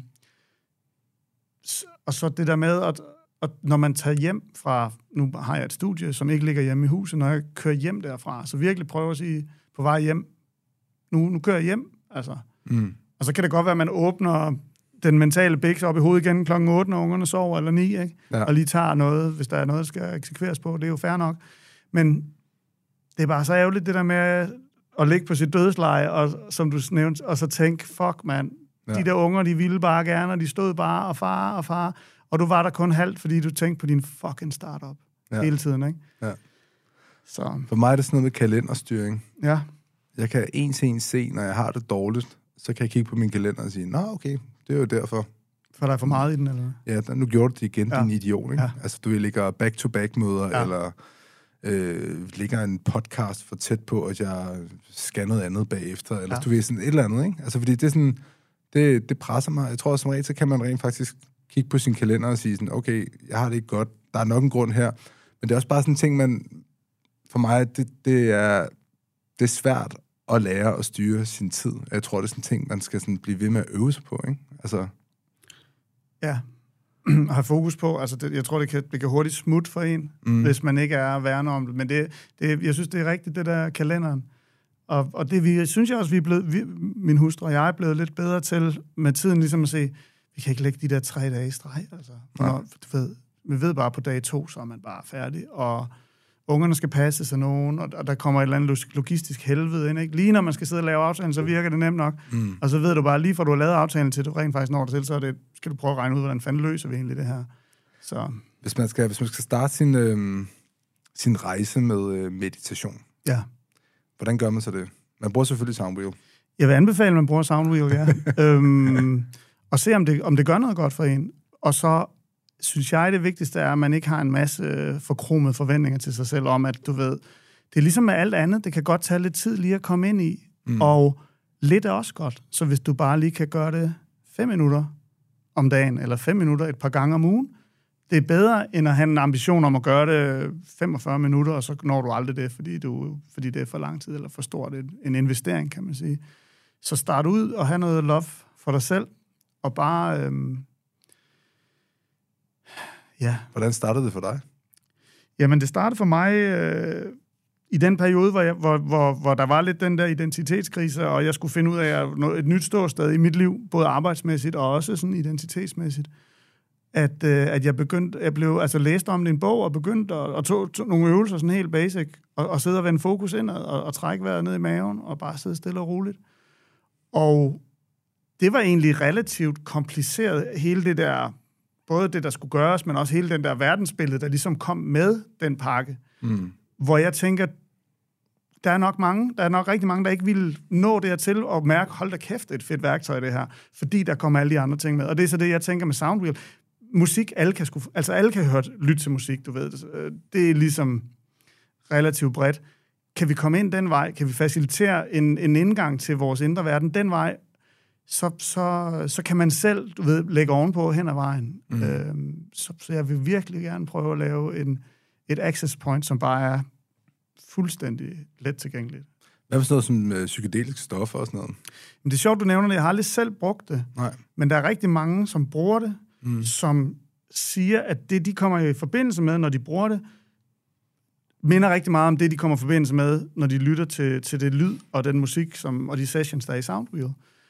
og så det der med, at og når man tager hjem fra, nu har jeg et studie, som ikke ligger hjemme i huset, når jeg kører hjem derfra, så virkelig prøver at sige, på vej hjem, nu, nu kører jeg hjem, altså. Mm. Og så kan det godt være, at man åbner den mentale biks op i hovedet igen klokken otte, når ungerne sover, eller ni, ikke? Ja. Og lige tager noget, hvis der er noget, der skal eksekveres på, det er jo fair nok. Men det er bare så ærgerligt, det der med at ligge på sit dødsleje, og, som du nævnte, og så tænke, fuck, mand, ja. De der unger, de ville bare gerne, og de stod bare og far og far, og du var der kun halvt, fordi du tænkte på din fucking startup ja. Hele tiden, ikke? Ja. Så. For mig er det sådan noget med kalenderstyring. Ja. Jeg kan en til en se, når jeg har det dårligt, så kan jeg kigge på min kalender og sige, nå, okay, det er jo derfor. For der er for meget i den, eller Ja, der, nu gjorde du det igen, ja. Din idiot, ikke? Ja. Altså, du ligger back-to-back-møder, ja. Eller øh, ligger en podcast for tæt på, at jeg skal noget andet bagefter, eller ja. Du ved, sådan et eller andet, ikke? Altså, fordi det er sådan, det, det presser mig. Jeg tror, som regel, så kan man rent faktisk kigge på sin kalender og sige sådan, okay, jeg har det ikke godt, der er nok en grund her. Men det er også bare sådan en ting, man, for mig, det, det, er, det er svært at lære at styre sin tid. Jeg tror, det er sådan en ting, man skal sådan blive ved med at øve sig på, ikke? Altså. Ja, have fokus på, altså det, jeg tror, det kan, det kan hurtigt smutte for en, mm. hvis man ikke er værne om det. Men det, det, jeg synes, det er rigtigt, det der kalenderen. Og, og det vi, synes jeg også, vi er blevet, vi, min hustru og jeg er blevet lidt bedre til med tiden ligesom at se, vi kan ikke lægge de der tre dage i streg, altså. Når, du ved, vi ved bare på dag to, så er man bare færdig, og ungerne skal passe sig nogen, og, og der kommer et eller andet logistisk helvede ind, ikke? Lige når man skal sidde og lave aftalen, så virker det nemt nok. Mm. Og så ved du bare, lige for du har lavet aftalen til, du rent faktisk når det til, så er det, skal du prøve at regne ud, hvordan fanden løser vi egentlig det her. Så. Hvis man skal, hvis man skal starte sin, øh, sin rejse med øh, meditation, ja. Hvordan gør man så det? Man bruger selvfølgelig Soundwheel. Jeg vil anbefale, at man bruger Soundwheel, ja. øhm, og se, om det, om det gør noget godt for en. Og så synes jeg, det vigtigste er, at man ikke har en masse forkromede forventninger til sig selv om, at du ved, det er ligesom med alt andet, det kan godt tage lidt tid lige at komme ind i, mm. og lidt er også godt. Så hvis du bare lige kan gøre det fem minutter om dagen, eller fem minutter et par gange om ugen, det er bedre, end at have en ambition om at gøre det femogfyrre minutter, og så når du aldrig det, fordi, du, fordi det er for lang tid, eller for stort en investering, kan man sige. Så start ud og have noget love for dig selv, og bare... Øhm, ja. Hvordan startede det for dig? Jamen, det startede for mig øh, i den periode, hvor, jeg, hvor, hvor, hvor der var lidt den der identitetskrise, og jeg skulle finde ud af et nyt ståsted i mit liv, både arbejdsmæssigt og også sådan identitetsmæssigt. At, øh, at jeg begyndte, jeg blev altså læst om det i en bog, og begyndte at, at tog, tog nogle øvelser, sådan helt basic, og, og sidde og vende fokus ind, og, og trække vejret ned i maven, og bare sidde stille og roligt. Og det var egentlig relativt kompliceret, hele det der, både det, der skulle gøres, men også hele den der verdensbillede, der ligesom kom med den pakke, mm. hvor jeg tænker, der er nok mange, der er nok rigtig mange, der ikke ville nå dertil og mærke, hold da kæft, et fedt værktøj det her, fordi der kommer alle de andre ting med. Og det er så det, jeg tænker med Soundwheel. Musik, alle kan, sku, altså alle kan høre, lytte til musik, du ved. Det er ligesom relativt bredt. kan vi komme ind den vej? Kan vi facilitere en, en indgang til vores indre verden den vej? Så, så, så kan man selv, du ved, lægge ovenpå hen ad vejen. Mm. Øhm, så, så jeg vil virkelig gerne prøve at lave en, et access point, som bare er fuldstændig let tilgængeligt. Hvad er sådan noget som øh, psykedeliske stoffer og sådan noget? Men det er sjovt, du nævner det. Jeg har aldrig selv brugt det. Nej. Men der er rigtig mange, som bruger det, mm. som siger, at det, de kommer i forbindelse med, når de bruger det, minder rigtig meget om det, de kommer i forbindelse med, når de lytter til, til det lyd og den musik som, og de sessions, der er i Soundwheel.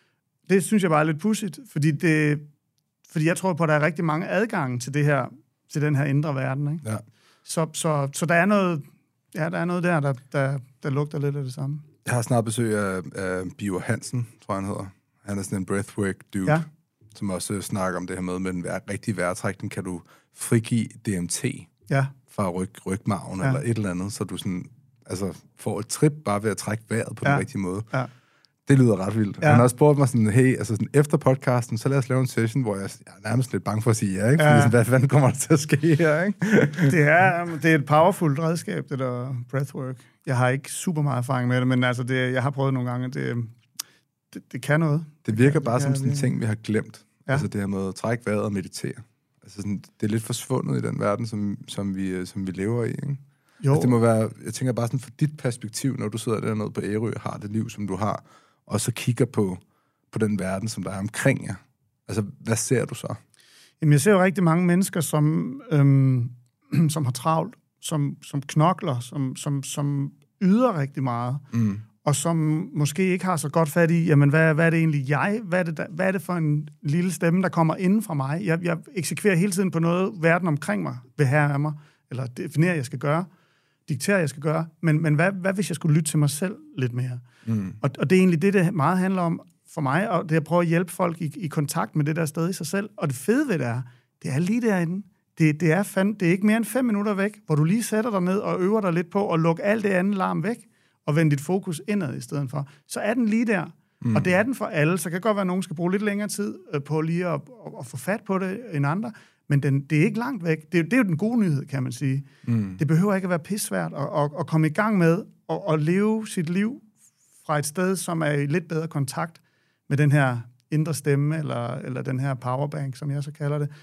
Det synes jeg bare er lidt pudsigt, fordi, det, fordi jeg tror på, at der er rigtig mange adgange til, det her, til den her indre verden. Ikke? Ja. Så, så, så der er noget, ja, der er noget der, der, der, der lugter lidt af det samme. Jeg har snart besøg af, af Biver Hansen, tror jeg han hedder. Han er sådan en breathwork dude, ja. Som også snakker om det her med, med den rigtige vejrtrækning kan du frigive D M T ja. fra ryg, rygmarven ja. Eller et eller andet, så du sådan, altså, får et trip bare ved at trække vejret på ja. Den rigtige måde. Ja. Det lyder ret vildt. Ja. Han har også spurgt mig sådan, hey, altså sådan, efter podcasten, så lad os lave en session, hvor jeg, jeg er nærmest lidt bange for at sige ja, ikke? Fordi ja. Sådan, hvad fanden kommer der til at ske her, ikke? det, er, det er et powerfult redskab, det der breathwork. Jeg har ikke super meget erfaring med det, men altså, det, jeg har prøvet nogle gange, det, det, det kan noget. Det virker bare det som sådan en ting, vi har glemt. Ja. Altså det her med at trække vejret og meditere. Altså sådan, det er lidt forsvundet i den verden, som, som, vi, som vi lever i, ikke? Jo. Altså, det må være, jeg tænker bare sådan fra dit perspektiv, når du sidder dernede på Ærø og har det liv, som du har, og så kigger på, på den verden, som der er omkring jer. Altså, hvad ser du så? Jamen, jeg ser jo rigtig mange mennesker, som, øhm, som har travlt, som, som knokler, som, som, som yder rigtig meget, mm. og som måske ikke har så godt fat i, jamen, hvad, hvad er det egentlig jeg? Hvad er det, der, hvad er det for en lille stemme, der kommer inden fra mig? Jeg, jeg eksekverer hele tiden på noget, verden omkring mig vil have af mig, eller definerer, jeg skal gøre, dikterer, jeg skal gøre, men, men hvad, hvad hvis jeg skulle lytte til mig selv lidt mere? Mm. Og, og det er egentlig det, det meget handler om for mig, og det er at prøve at hjælpe folk i, i kontakt med det der sted i sig selv. Og det fede ved det er, det er lige derinde. Det, det, er fand, det er ikke mere end fem minutter væk, hvor du lige sætter dig ned og øver dig lidt på at lukke alt det andet larm væk, og vende dit fokus indad i stedet for. Så er den lige der. Mm. Og det er den for alle. Så kan det godt være, at nogen skal bruge lidt længere tid på lige at, at, at få fat på det end andre. Men den, det er ikke langt væk. Det er, det er jo den gode nyhed, kan man sige. Mm. Det behøver ikke at være pissvært at, at, at komme i gang med at, at leve sit liv fra et sted, som er i lidt bedre kontakt med den her indre stemme, eller, eller den her powerbank, som jeg så kalder det.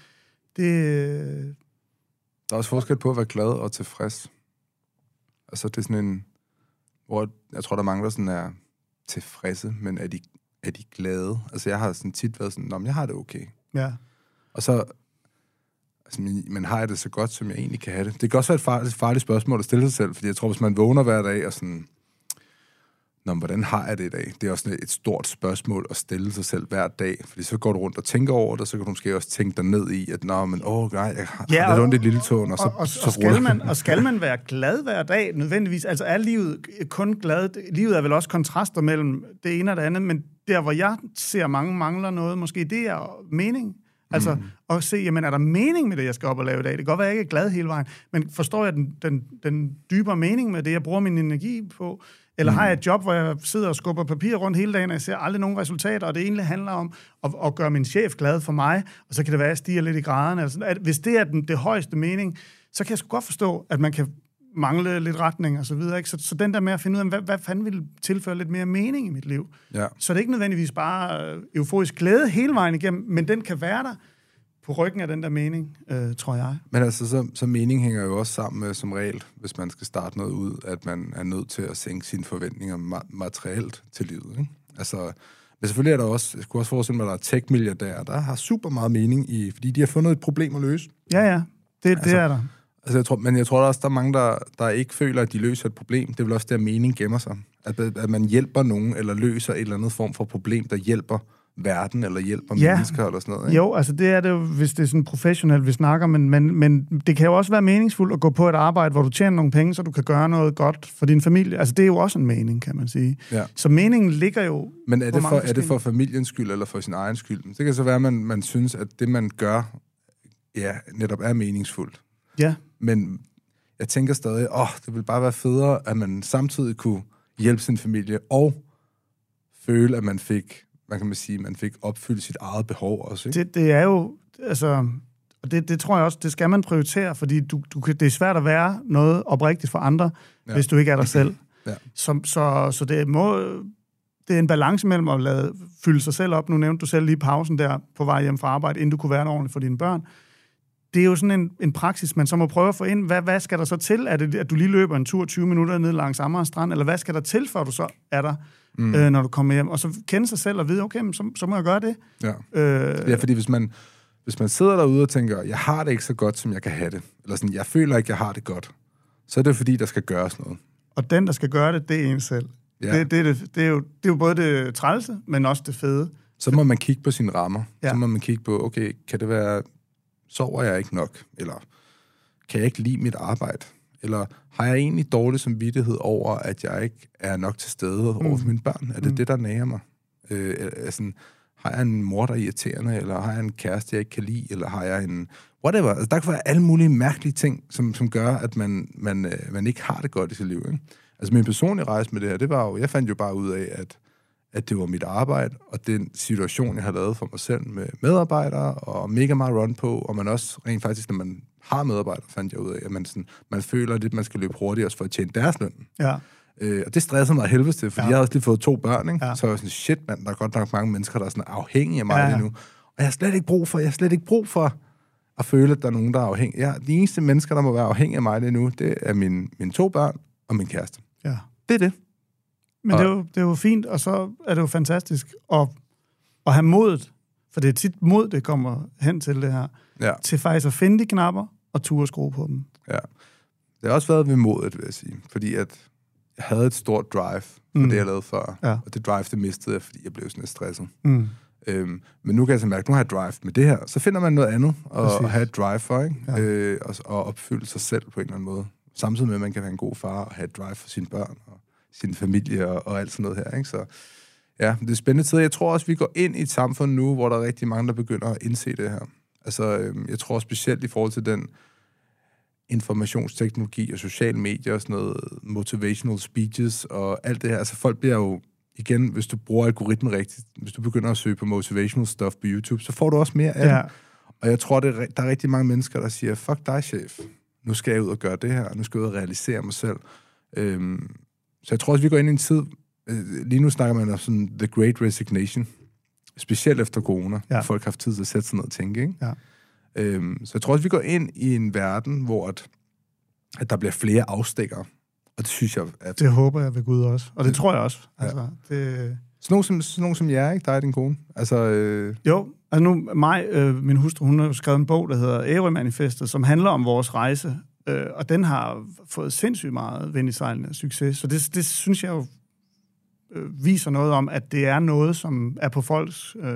det. Der er også forskel på at være glad og tilfreds. Altså, det er sådan en... Hvor jeg tror, der mangler sådan er tilfredse, men er de, er de glade? Altså, jeg har sådan tit været sådan, nå, men jeg har det okay. Ja. Og så... Altså, men har jeg det så godt, som jeg egentlig kan have det? Det kan også være et farligt, farligt spørgsmål at stille sig selv, fordi jeg tror, hvis man vågner hver dag og sådan... Nå, hvordan har jeg det i dag? Det er også et stort spørgsmål at stille sig selv hver dag, fordi så går du rundt og tænker over det, og så kan du måske også tænke dig ned i, at nå, men åh, nej, jeg har ja, lidt ondt i lille tåen, og så, og, og, så og, skal man, og skal man være glad hver dag, nødvendigvis? Altså er livet kun glad? Livet er vel også kontraster mellem det ene og det andet, men der, hvor jeg ser mange mangler noget, måske det er mening. Altså mm. at se, jamen er der mening med det, jeg skal op og lave i dag? Det kan godt være, at jeg ikke er glad hele vejen, men forstår jeg den, den, den dybere mening med det, jeg bruger min energi på? Eller mm. har jeg et job, hvor jeg sidder og skubber papir rundt hele dagen, og jeg ser aldrig nogen resultater, og det egentlig handler om at, at gøre min chef glad for mig, og så kan det være, at jeg stiger lidt i graderne. Altså, at hvis det er den, det højeste mening, så kan jeg sgu godt forstå, at man kan mangle lidt retning og så videre. Ikke? Så, så den der med at finde ud af, hvad, hvad fanden vil tilføre lidt mere mening i mit liv? Ja. Så det er ikke nødvendigvis bare euforisk glæde hele vejen igennem, men den kan være der på ryggen af den der mening, øh, tror jeg. Men altså, så, så mening hænger jo også sammen med, som regel, hvis man skal starte noget ud, at man er nødt til at sænke sine forventninger ma- materielt til livet. Ikke? Altså, men selvfølgelig er der også, jeg skulle også forestille mig, at der er tech-milliardærer, der har super meget mening i, fordi de har fundet et problem at løse. Ja, ja. Det, altså, det er der. Altså, jeg tror, men jeg tror også, der er mange, der, der ikke føler, at de løser et problem. Det er vel også der, mening gemmer sig. At, at man hjælper nogen, eller løser et eller andet form for problem, der hjælper verden, eller hjælper ja. mennesker, eller sådan noget. Ikke? Jo, altså det er det jo, hvis det er sådan professionelt, vi snakker, men, men, men det kan jo også være meningsfuldt at gå på et arbejde, hvor du tjener nogle penge, så du kan gøre noget godt for din familie. Altså det er jo også en mening, kan man sige. Ja. Så meningen ligger jo... Men er det, for, er det for familiens skyld, eller for sin egen skyld? Det kan så være, at man, man synes, at det, man gør, ja, netop er meningsfuldt. Ja. Men jeg tænker stadig, åh, det ville bare være federe, at man samtidig kunne hjælpe sin familie, og føle, at man fik... hvad kan man sige, man fik opfyldt sit eget behov også, ikke? Det, det er jo, altså, og det, det tror jeg også, det skal man prioritere, fordi du, du, det er svært at være noget oprigtigt for andre, ja. hvis du ikke er dig selv. Ja. Så, så, så det, må, det er en balance mellem at lade fylde sig selv op. Nu nævnte du selv lige pausen der på vej hjem fra arbejde, inden du kunne være ordentligt for dine børn. Det er jo sådan en, en praksis, man så må prøve at få ind. Hvad, hvad skal der så til? Er det, at du lige løber en tur tyve minutter ned langs Amager Strand? Eller hvad skal der til, før du så er der, mm. øh, når du kommer hjem? Og så kende sig selv og vide, okay, så, så må jeg gøre det. Ja, øh, ja fordi hvis man, hvis man sidder derude og tænker, jeg har det ikke så godt, som jeg kan have det, eller sådan, jeg føler ikke, jeg har det godt, så er det fordi, der skal gøres noget. Og den, der skal gøre det, det er en selv. Ja. Det, det, det, det, er jo, det er jo både det trælse, men også det fede. Så må man kigge på sine rammer. Ja. Så må man kigge på, okay, kan det være... sover jeg ikke nok? Eller kan jeg ikke lide mit arbejde? Eller har jeg egentlig dårlig samvittighed over, at jeg ikke er nok til stede mm. over for mine børn? Er det mm. det, der nager mig? Øh, altså, har jeg en mor, der er irriterende? Eller har jeg en kæreste, jeg ikke kan lide? Eller har jeg en... Whatever. Altså, der kan være alle mulige mærkelige ting, som, som gør, at man, man, øh, man ikke har det godt i sit liv. Ikke? Altså, min personlige rejse med det her, det var jo... Jeg fandt jo bare ud af, at at det var mit arbejde, og den situation, jeg har lavet for mig selv med medarbejdere, og mega meget run på, og man også rent faktisk, når man har medarbejdere, fandt jeg ud af, at man, sådan, man føler lidt, at man skal løbe hurtigere for at tjene deres løn. Ja. Øh, og det stressede mig helvedes til, fordi ja. jeg havde også lige fået to børn, ikke? Ja. Så var jeg sådan, shit mand, der er godt nok mange mennesker, der er sådan afhængige af mig ja. lige nu. Og jeg har slet ikke brug for, jeg har slet ikke brug for at føle, at der er nogen, der er afhængige. Ja, de eneste mennesker, der må være afhængige af mig lige nu, det er mine, mine to børn og min kæreste. Ja. Det er det. Men det er, jo, det er jo fint, og så er det jo fantastisk at, at have modet, for det er tit mod, det kommer hen til det her, ja. til faktisk at finde de knapper og turde skrue på dem. Ja. Det har også været ved modet, vil jeg sige, fordi at jeg havde et stort drive for mm. det, jeg lavede før, ja. og det drive, det mistede jeg, fordi jeg blev sådan lidt stresset. Mm. Øhm, men nu kan jeg så mærke, nu har jeg drive med det her, så finder man noget andet at, at have et drive for, ikke? Ja. Øh, og, og opfylde sig selv på en eller anden måde. Samtidig med, at man kan være en god far og have et drive for sine børn og sin familie og, og alt sådan noget her, ikke? Så ja, det er spændende tid. Jeg tror også, vi går ind i et samfund nu, hvor der er rigtig mange, der begynder at indse det her. Altså, øhm, jeg tror specielt i forhold til den informationsteknologi og sociale medier og sådan noget, motivational speeches og alt det her. Altså, folk bliver jo, igen, hvis du bruger algoritmen rigtigt, hvis du begynder at søge på motivational stuff på YouTube, så får du også mere af det. Ja. Og jeg tror, det er, der er rigtig mange mennesker, der siger, fuck dig, chef. Nu skal jeg ud og gøre det her. Nu skal jeg ud og realisere mig selv. Øhm, Så jeg tror også, vi går ind i en tid, lige nu snakker man om sådan the great resignation, specielt efter corona, ja. Folk har haft tid til at sætte sig ned og tænke, ikke? Ja. Øhm, så jeg tror også, vi går ind i en verden, hvor at, at der bliver flere afstikkere, og det synes jeg... At, det håber jeg ved Gud også, og det, det tror jeg også. Altså, ja. det... Sådan nogen som, sådan nogen som jer, ikke? Dig og din kone. Altså, øh... Jo, altså nu, mig, øh, min hustru, hun har skrevet en bog, der hedder Ærø-manifestet, som handler om vores rejse. Øh, og den har fået sindssygt meget vind i sejlene af succes. Så det, det synes jeg jo øh, viser noget om, at det er noget, som er på folks, øh,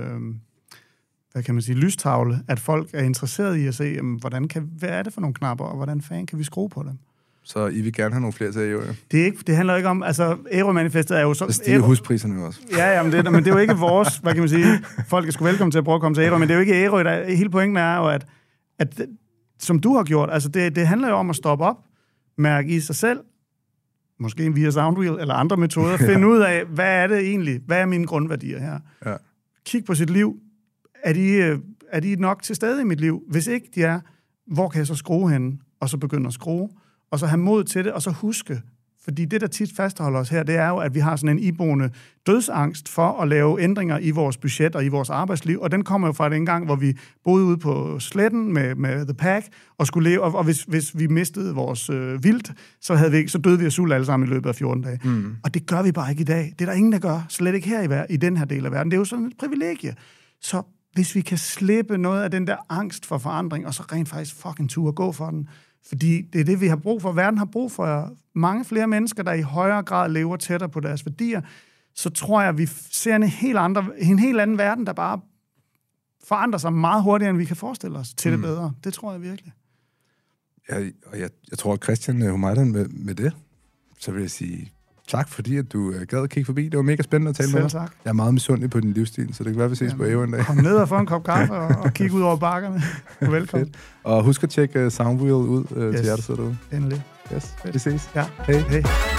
hvad kan man sige, lystavle, at folk er interesseret i at se, jamen, hvordan kan, hvad er det for nogle knapper, og hvordan fanden kan vi skrue på dem? Så I vil gerne have nogle flere til Ærø? Det, er ikke, det handler ikke om, altså Ærø-manifestet er jo så... Det stiger huspriserne jo også. Ja, ja, men det, men det er jo ikke vores, hvad kan man sige, folk er sgu velkommen til at prøve at komme til Ærø, men det er jo ikke Ærø, der, hele pointen er jo, at, at som du har gjort, altså det, det handler jo om at stoppe op, mærke i sig selv, måske via Soundwheel eller andre metoder, finde ud af, hvad er det egentlig, hvad er mine grundværdier her? Ja. Kig på sit liv, er de, er de nok til stede i mit liv? Hvis ikke de er, hvor kan jeg så skrue henne? Og så begynde at skrue, og så have mod til det, og så huske, fordi det, der tit fastholder os her, det er jo, at vi har sådan en iboende dødsangst for at lave ændringer i vores budget og i vores arbejdsliv, og den kommer jo fra den gang, hvor vi boede ude på sletten med, med The Pack, og skulle leve, og, og hvis, hvis vi mistede vores øh, vildt, så, havde vi, så døde vi af sult alle sammen i løbet af fjorten dage. Mm. Og det gør vi bare ikke i dag. Det er der ingen, der gør. Slet ikke her i, i den her del af verden. Det er jo sådan et privilegie. Så hvis vi kan slippe noget af den der angst for forandring, og så rent faktisk fucking turde gå for den, fordi det er det, vi har brug for. Verden har brug for mange flere mennesker, der i højere grad lever tættere på deres værdier. Så tror jeg, at vi ser en helt, andre, en helt anden verden, der bare forandrer sig meget hurtigere, end vi kan forestille os til mm. det bedre. Det tror jeg virkelig. Ja, og jeg, jeg tror, at Christian Humaydan med, med det, så vil jeg sige tak, fordi at du gad at kigge forbi. Det var mega spændende at tale Selv med dig. Tak. Jeg er meget misundelig på din livsstil, så det kan være, vi ses Jamen, på Ærø en dag. Kom ned og få en kop kaffe og, og kigge ud over bakkerne. Velkommen. Fedt. Og husk at tjekke Soundwheel ud uh, yes. til jer, der sidder derude. Endelig. Yes. Vi ses. Ja. Hej. Hej.